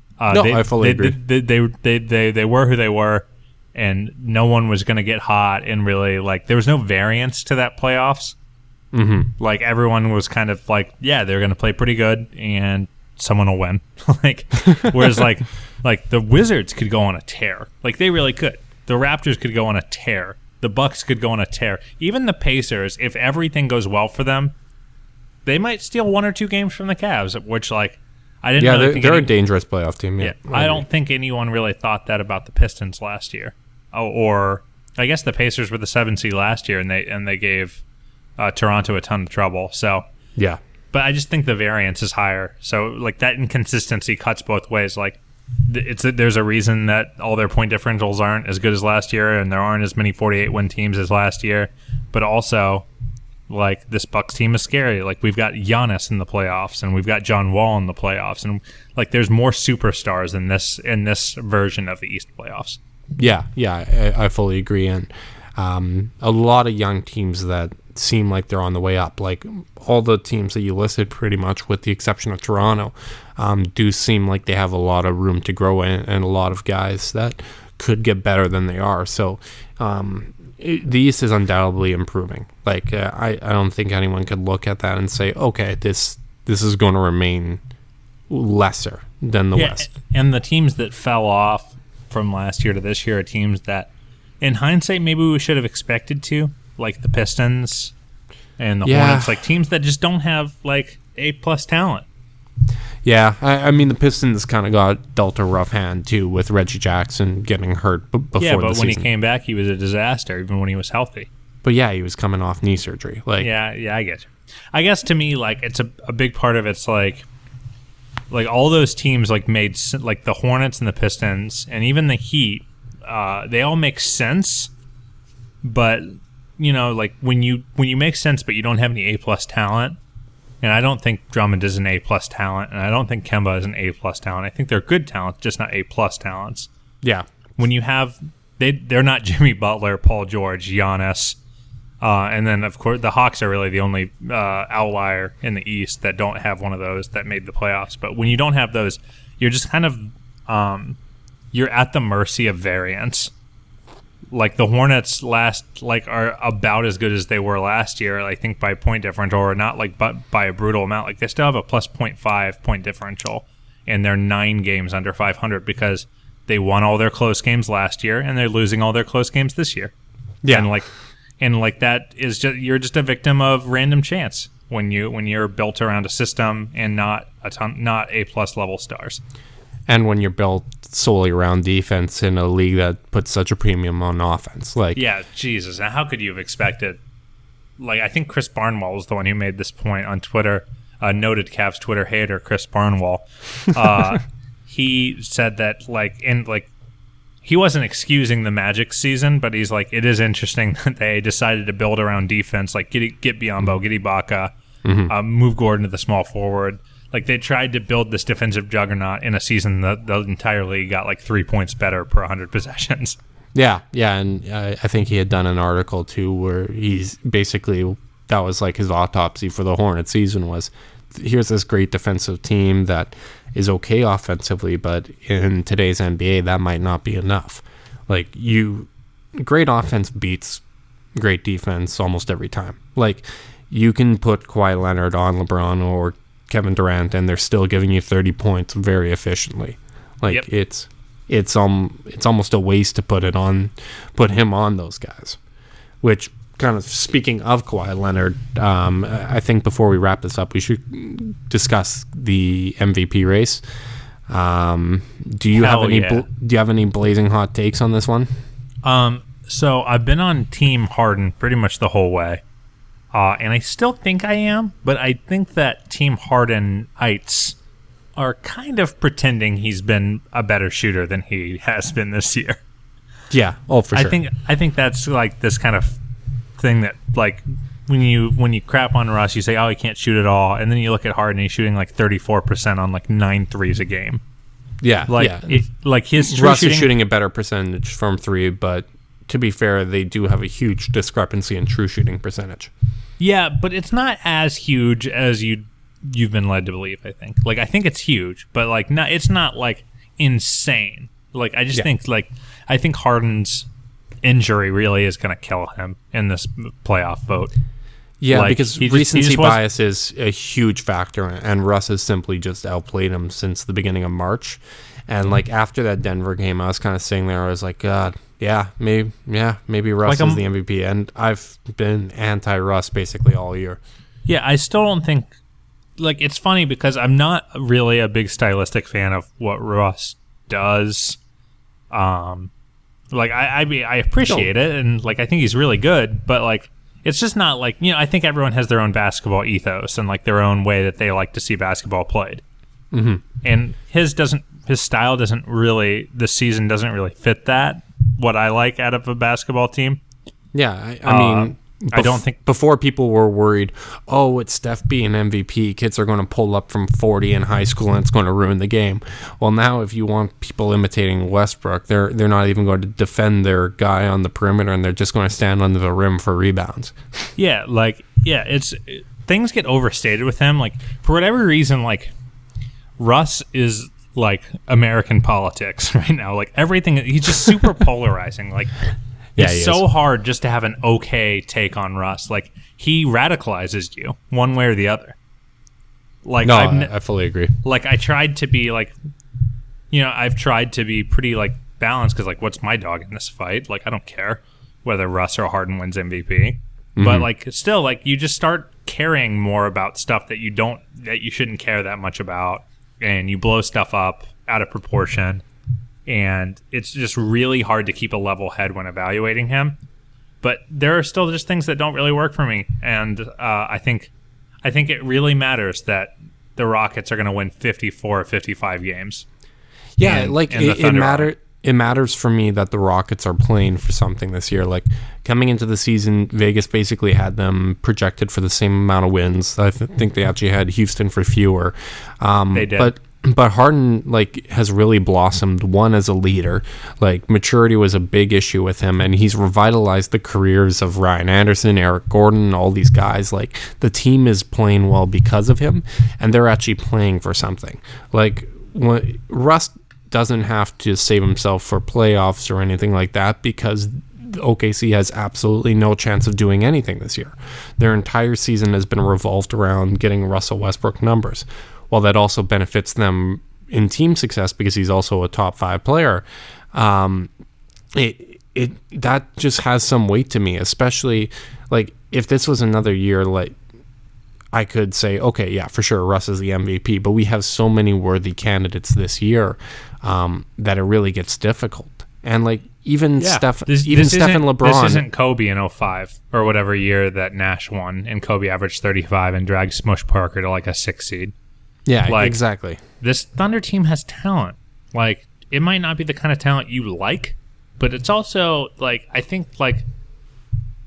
I fully agree. They were who they were, and no one was going to get hot, and really, like, there was no variance to that playoffs. Like, everyone was kind of like, yeah, they're going to play pretty good, and someone will win. Like, whereas like the Wizards could go on a tear. Like, they really could. The Raptors could go on a tear. The Bucks could go on a tear. Even the Pacers, if everything goes well for them, they might steal 1 or 2 games from the Cavs, which, like, I didn't really think they're a dangerous playoff team. Yeah, I don't think anyone really thought that about the Pistons last year. Or I guess the Pacers were the 7 seed last year, and they gave Toronto a ton of trouble. So yeah. But I just think the variance is higher. So, like, that inconsistency cuts both ways. Like, there's a reason that all their point differentials aren't as good as last year, and there aren't as many 48-win teams as last year. But also, like, this Bucks team is scary. Like, we've got Giannis in the playoffs, and we've got John Wall in the playoffs, and, like, there's more superstars in this version of the East playoffs. Yeah, I fully agree. And a lot of young teams that seem like they're on the way up. Like, all the teams that you listed, pretty much with the exception of Toronto, do seem like they have a lot of room to grow in, and a lot of guys that could get better than they are. So the East is undoubtedly improving. Like, I don't think anyone could look at that and say, okay, this is going to remain lesser than the West. And the teams that fell off from last year to this year are teams that, in hindsight, maybe we should have expected to, like the Pistons and the Hornets, like teams that just don't have, like, A-plus talent. Yeah, I mean, the Pistons kind of got dealt a rough hand, too, with Reggie Jackson getting hurt before the season. Yeah, but when he came back, he was a disaster, even when he was healthy. But yeah, he was coming off knee surgery. Like, yeah, I get you. I guess to me, like, it's a big part of it's like all those teams, like, made, like, the Hornets and the Pistons and even the Heat, they all make sense, but, you know, like, when you make sense but you don't have any A-plus talent, and I don't think Drummond is an A-plus talent, and I don't think Kemba is an A-plus talent. I think they're good talents, just not A-plus talents. Yeah. When you have, they're not Jimmy Butler, Paul George, Giannis, and then, of course, the Hawks are really the only outlier in the East that don't have one of those that made the playoffs. But when you don't have those, you're just kind of you're at the mercy of variance. Like, the Hornets are about as good as they were last year, I think, by point differential, or not, like, but by a brutal amount. Like, they still have a plus 0.5 point differential, and they're 9 games under 500 because they won all their close games last year, and they're losing all their close games this year. Yeah, and that is just, you're just a victim of random chance when you're built around a system and not A-plus level stars. And when you're built solely around defense in a league that puts such a premium on offense. Like, yeah, Jesus. Now, how could you have expected? Like, I think Chris Barnwell was the one who made this point on Twitter. Noted Cavs Twitter hater Chris Barnwell. He said that, he wasn't excusing the Magic season, but he's like, it is interesting that they decided to build around defense. Like, get Biyombo, get Ibaka, move Gordon to the small forward. Like they tried to build this defensive juggernaut in a season that the entire league got like 3 points better per 100 possessions. Yeah, and I think he had done an article too where he's basically, that was like his autopsy for the Hornets season was, here's this great defensive team that is okay offensively, but in today's NBA that might not be enough. Like great offense beats great defense almost every time. Like you can put Kawhi Leonard on LeBron or Kevin Durant and they're still giving you 30 points very efficiently. Like it's almost a waste to put him on those guys. Which, kind of speaking of Kawhi Leonard, I think before we wrap this up, we should discuss the MVP race. Do you have any blazing hot takes on this one? So I've been on Team Harden pretty much the whole way, and I still think I am, but I think that Team Hardenites are kind of pretending he's been a better shooter than he has been this year. Yeah, for sure. I think that's like this kind of thing that like when you crap on Russ, you say, oh, he can't shoot at all, and then you look at Harden, he's shooting like 34% on like 9 threes a game. Yeah, like his Russ is shooting a better percentage from three, but to be fair, they do have a huge discrepancy in true shooting percentage. Yeah, but it's not as huge as you've been led to believe, I think. Like, I think it's huge, but like it's not like insane. Like, I just think I think Harden's injury really is going to kill him in this playoff vote. Yeah, like, because recency bias is a huge factor, and Russ has simply just outplayed him since the beginning of March. And like after that Denver game, I was kind of sitting there. I was like, God, maybe Russ is the MVP. And I've been anti-Russ basically all year. Yeah, I still don't think. Like, it's funny because I'm not really a big stylistic fan of what Russ does. Like I appreciate it, and like I think he's really good, but like it's just not like, I think everyone has their own basketball ethos and like their own way that they like to see basketball played. Mm-hmm. And his style doesn't really, this season doesn't really fit that, what I like out of a basketball team. Yeah, I mean, I don't think before people were worried, oh, it's Steph being MVP, kids are going to pull up from 40 in high school and it's going to ruin the game. Well, now if you want people imitating Westbrook, they're not even going to defend their guy on the perimeter, and they're just going to stand under the rim for rebounds. Yeah, it's things get overstated with him. Like, for whatever reason, like Russ is like American politics right now. Like everything, he's just super polarizing. Like, it's so hard just to have an okay take on Russ. Like, he radicalizes you one way or the other. Like, no, I fully agree. Like, I tried to be like, I've tried to be pretty like balanced because like, what's my dog in this fight? Like, I don't care whether Russ or Harden wins MVP. Mm-hmm. But like, still, like, you just start caring more about stuff that you shouldn't care that much about, and you blow stuff up out of proportion. And it's just really hard to keep a level head when evaluating him. But there are still just things that don't really work for me. And I think it really matters that the Rockets are going to win 54 or 55 games. Yeah, it matters for me that the Rockets are playing for something this year. Like, coming into the season, Vegas basically had them projected for the same amount of wins. I think they actually had Houston for fewer. They did. But Harden, like, has really blossomed, one, as a leader. Like, maturity was a big issue with him, and he's revitalized the careers of Ryan Anderson, Eric Gordon, all these guys. Like, the team is playing well because of him, and they're actually playing for something. Like, Russ doesn't have to save himself for playoffs or anything like that, because OKC has absolutely no chance of doing anything this year. Their entire season has been revolved around getting Russell Westbrook numbers. While that also benefits them in team success because he's also a top 5 player, that just has some weight to me. Especially, like, if this was another year, like, I could say, okay, yeah, for sure, Russ is the MVP. But we have so many worthy candidates this year that it really gets difficult. And like even Steph and LeBron. This isn't Kobe in 05 or whatever year that Nash won, and Kobe averaged 35 and dragged Smush Parker to like a 6 seed. Yeah, like, exactly. This Thunder team has talent. Like, it might not be the kind of talent you like, but it's also, like, I think, like,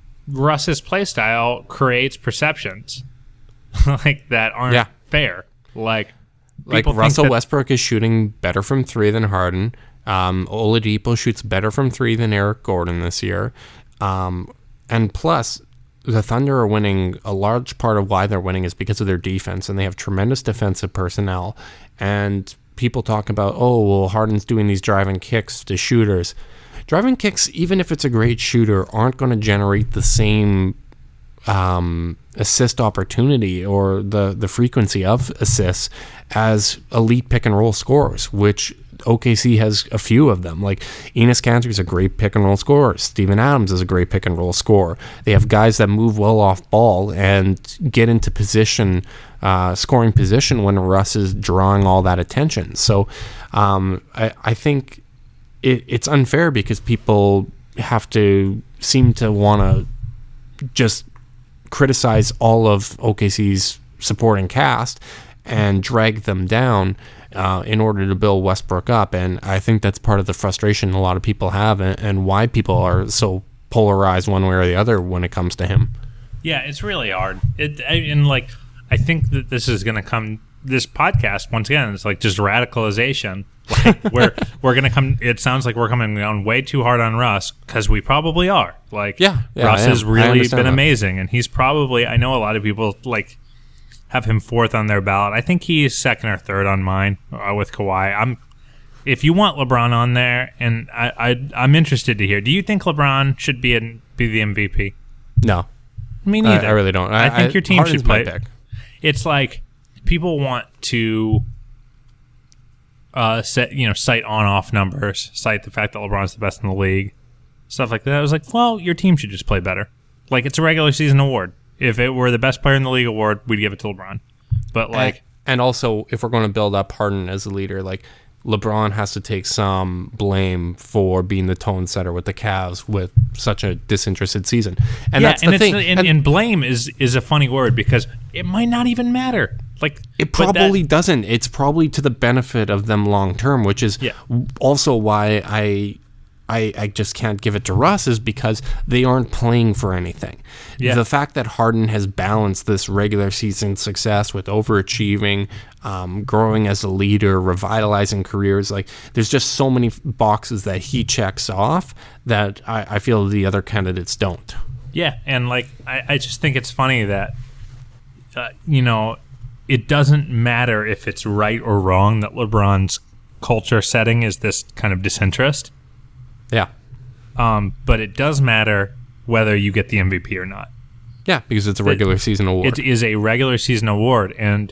Russ's play style creates perceptions like that aren't fair. Like Like people think Russell that- Westbrook is shooting better from three than Harden. Oladipo shoots better from three than Eric Gordon this year. And plus, the Thunder are winning. A large part of why they're winning is because of their defense, and they have tremendous defensive personnel. And people talk about, oh, well, Harden's doing these driving kicks to shooters. Driving kicks, even if it's a great shooter, aren't going to generate the same assist opportunity or the frequency of assists as elite pick and roll scorers, which OKC has a few of them. Like Enes Kanter is a great pick and roll scorer. Steven Adams is a great pick and roll scorer. They have guys that move well off ball and get into position, scoring position when Russ is drawing all that attention. So I think it's unfair because people have to seem to want to just criticize all of OKC's supporting cast and drag them down in order to build Westbrook up. And I think that's part of the frustration a lot of people have and why people are so polarized one way or the other when it comes to him. Yeah, it's really hard. I think that this is going to come. This podcast, once again, it's like just radicalization. Like we're going to come. It sounds like we're coming down way too hard on Russ because we probably are. Like, Russ has really been amazing, and he's probably. I know a lot of people like have him fourth on their ballot. I think he's second or third on mine with Kawhi. If you want LeBron on there, and I'm interested to hear. Do you think LeBron should be the MVP? No, me neither. I really don't. I think your team Harden's should play. my pick. It's like people want to cite on-off numbers, cite the fact that LeBron's the best in the league, stuff like that. I was like, well, your team should just play better. Like, it's a regular season award. If it were the best player in the league award, we'd give it to LeBron. But and also, if we're going to build up Harden as a leader, like LeBron has to take some blame for being the tone setter with the Cavs with such a disinterested season. And that's the thing. And blame is a funny word because it might not even matter. Like it probably doesn't. It's probably to the benefit of them long term, which is also why I just can't give it to Russ is because they aren't playing for anything. Yeah. The fact that Harden has balanced this regular season success with overachieving, growing as a leader, revitalizing careers, like there's just so many boxes that he checks off that I feel the other candidates don't. Yeah, and like I just think it's funny that it doesn't matter if it's right or wrong that LeBron's culture setting is this kind of disinterest. Yeah. But it does matter whether you get the MVP or not. Yeah, because it's a regular season award. It is a regular season award, and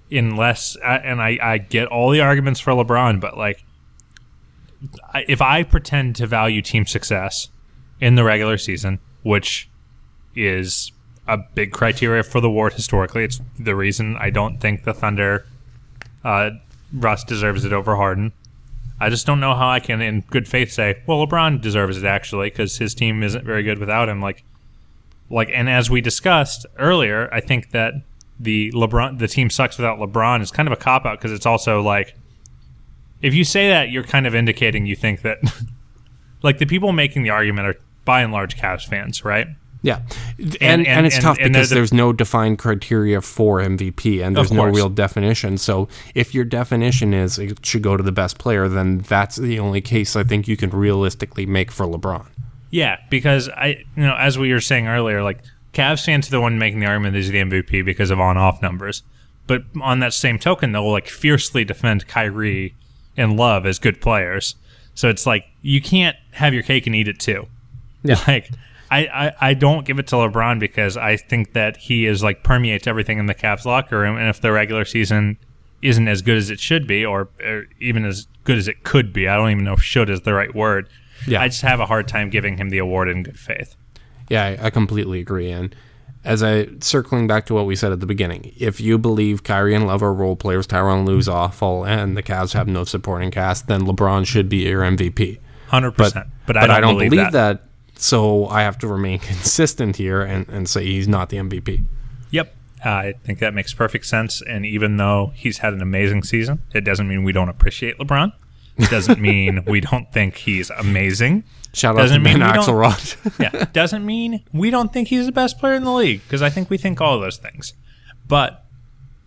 I get all the arguments for LeBron, but like, if I pretend to value team success in the regular season, which is a big criteria for the award historically, it's the reason I don't think the Thunder, Russ deserves it over Harden. I just don't know how I can, in good faith, say, well, LeBron deserves it actually, because his team isn't very good without him. And as we discussed earlier, I think that the team sucks without LeBron is kind of a cop out because it's also like, if you say that, you're kind of indicating you think that, like the people making the argument are by and large Cavs fans, right? Yeah, and it's tough because there's no defined criteria for MVP, and there's no real definition. So if your definition is it should go to the best player, then that's the only case I think you can realistically make for LeBron. Yeah, because as we were saying earlier, like Cavs fans are the one making the argument that he's the MVP because of on-off numbers. But on that same token, they'll like fiercely defend Kyrie and Love as good players. So it's like you can't have your cake and eat it too. Yeah, like. I don't give it to LeBron because I think that he is like permeates everything in the Cavs locker room, and if the regular season isn't as good as it should be, or even as good as it could be, I don't even know if "should" is the right word. Yeah, I just have a hard time giving him the award in good faith. Yeah, I completely agree. And circling back to what we said at the beginning, if you believe Kyrie and Love are role players, Tyronn Lue's awful, and the Cavs have no supporting cast, then LeBron should be your MVP. 100%. But I don't believe that. So I have to remain consistent here and say he's not the MVP. Yep. I think that makes perfect sense. And even though he's had an amazing season, it doesn't mean we don't appreciate LeBron. It doesn't mean we don't think he's amazing. Shout out to Ben Axelrod. Yeah. Doesn't mean we don't think he's the best player in the league, because I think we think all of those things. But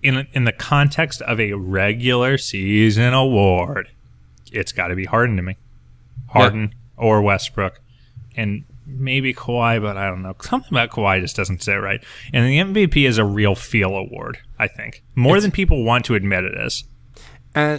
in the context of a regular season award, it's got to be Harden to me. Harden or Westbrook, and maybe Kawhi, but I don't know. Something about Kawhi just doesn't sit right. And the MVP is a real feel award, I think, more than people want to admit it is. And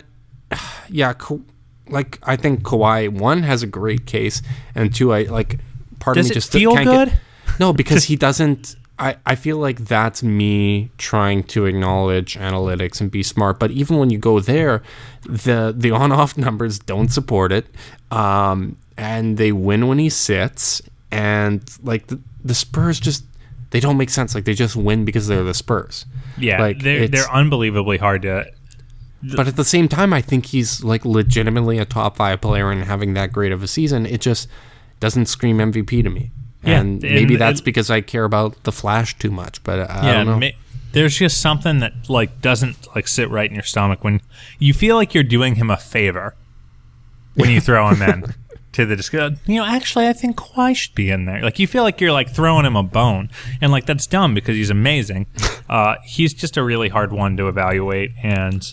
like I think Kawhi, one, has a great case, and two, part Does of me it just feel can't good? No, because he doesn't. I feel like that's me trying to acknowledge analytics and be smart. But even when you go there, the on-off numbers don't support it, and they win when he sits. And like the Spurs they don't make sense. Like they just win because they're the Spurs. Yeah, like they're unbelievably hard to. But at the same time, I think he's like legitimately a top 5 player, and having that great of a season, it just doesn't scream MVP to me. Yeah, And maybe that's because I care about the flash too much, but I don't know. There's just something that like doesn't like sit right in your stomach when you feel like you're doing him a favor when you throw him in to the discussion. Actually, I think Kawhi should be in there. Like you feel like you're like throwing him a bone, and like that's dumb because he's amazing. He's just a really hard one to evaluate, and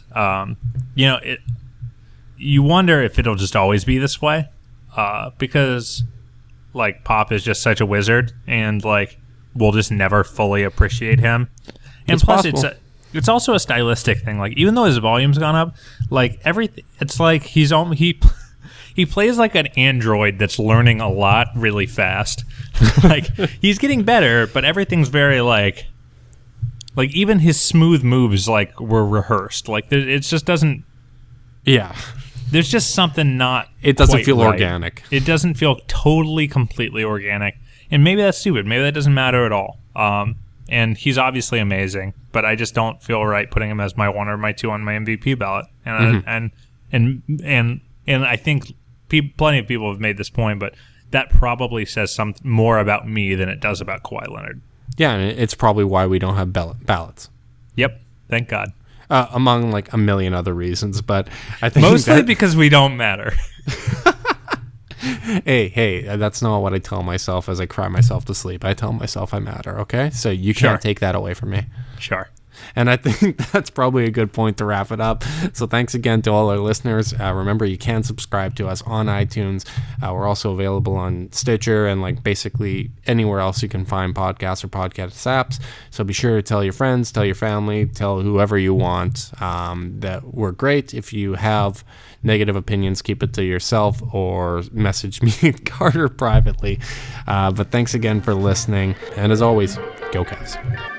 you wonder if it'll just always be this way, because. Like Pop is just such a wizard, and like we'll just never fully appreciate him. And it's plus, possible. it's also a stylistic thing. Like even though his volume's gone up, like everything, it's like he plays like an android that's learning a lot really fast. Like he's getting better, but everything's very like even his smooth moves like were rehearsed. Like it just doesn't. Yeah. There's just something not. It doesn't quite feel right. organic. It doesn't feel totally, completely organic. And maybe that's stupid. Maybe that doesn't matter at all. And he's obviously amazing, but I just don't feel right putting him as my 1 or my 2 on my MVP ballot. And and I think plenty of people have made this point, but that probably says something more about me than it does about Kawhi Leonard. Yeah, and it's probably why we don't have ballots. Yep. Thank God. Among like a million other reasons, but I think mostly because we don't matter. Hey, that's not what I tell myself as I cry myself to sleep. I tell myself I matter, okay? So you can't take that away from me. Sure. And I think that's probably a good point to wrap it up. So thanks again to all our listeners. Remember, you can subscribe to us on iTunes. We're also available on Stitcher and like basically anywhere else you can find podcasts or podcast apps. So be sure to tell your friends, tell your family, tell whoever you want that we're great. If you have negative opinions, keep it to yourself or message me, Carter, privately. But thanks again for listening. And as always, go Cavs.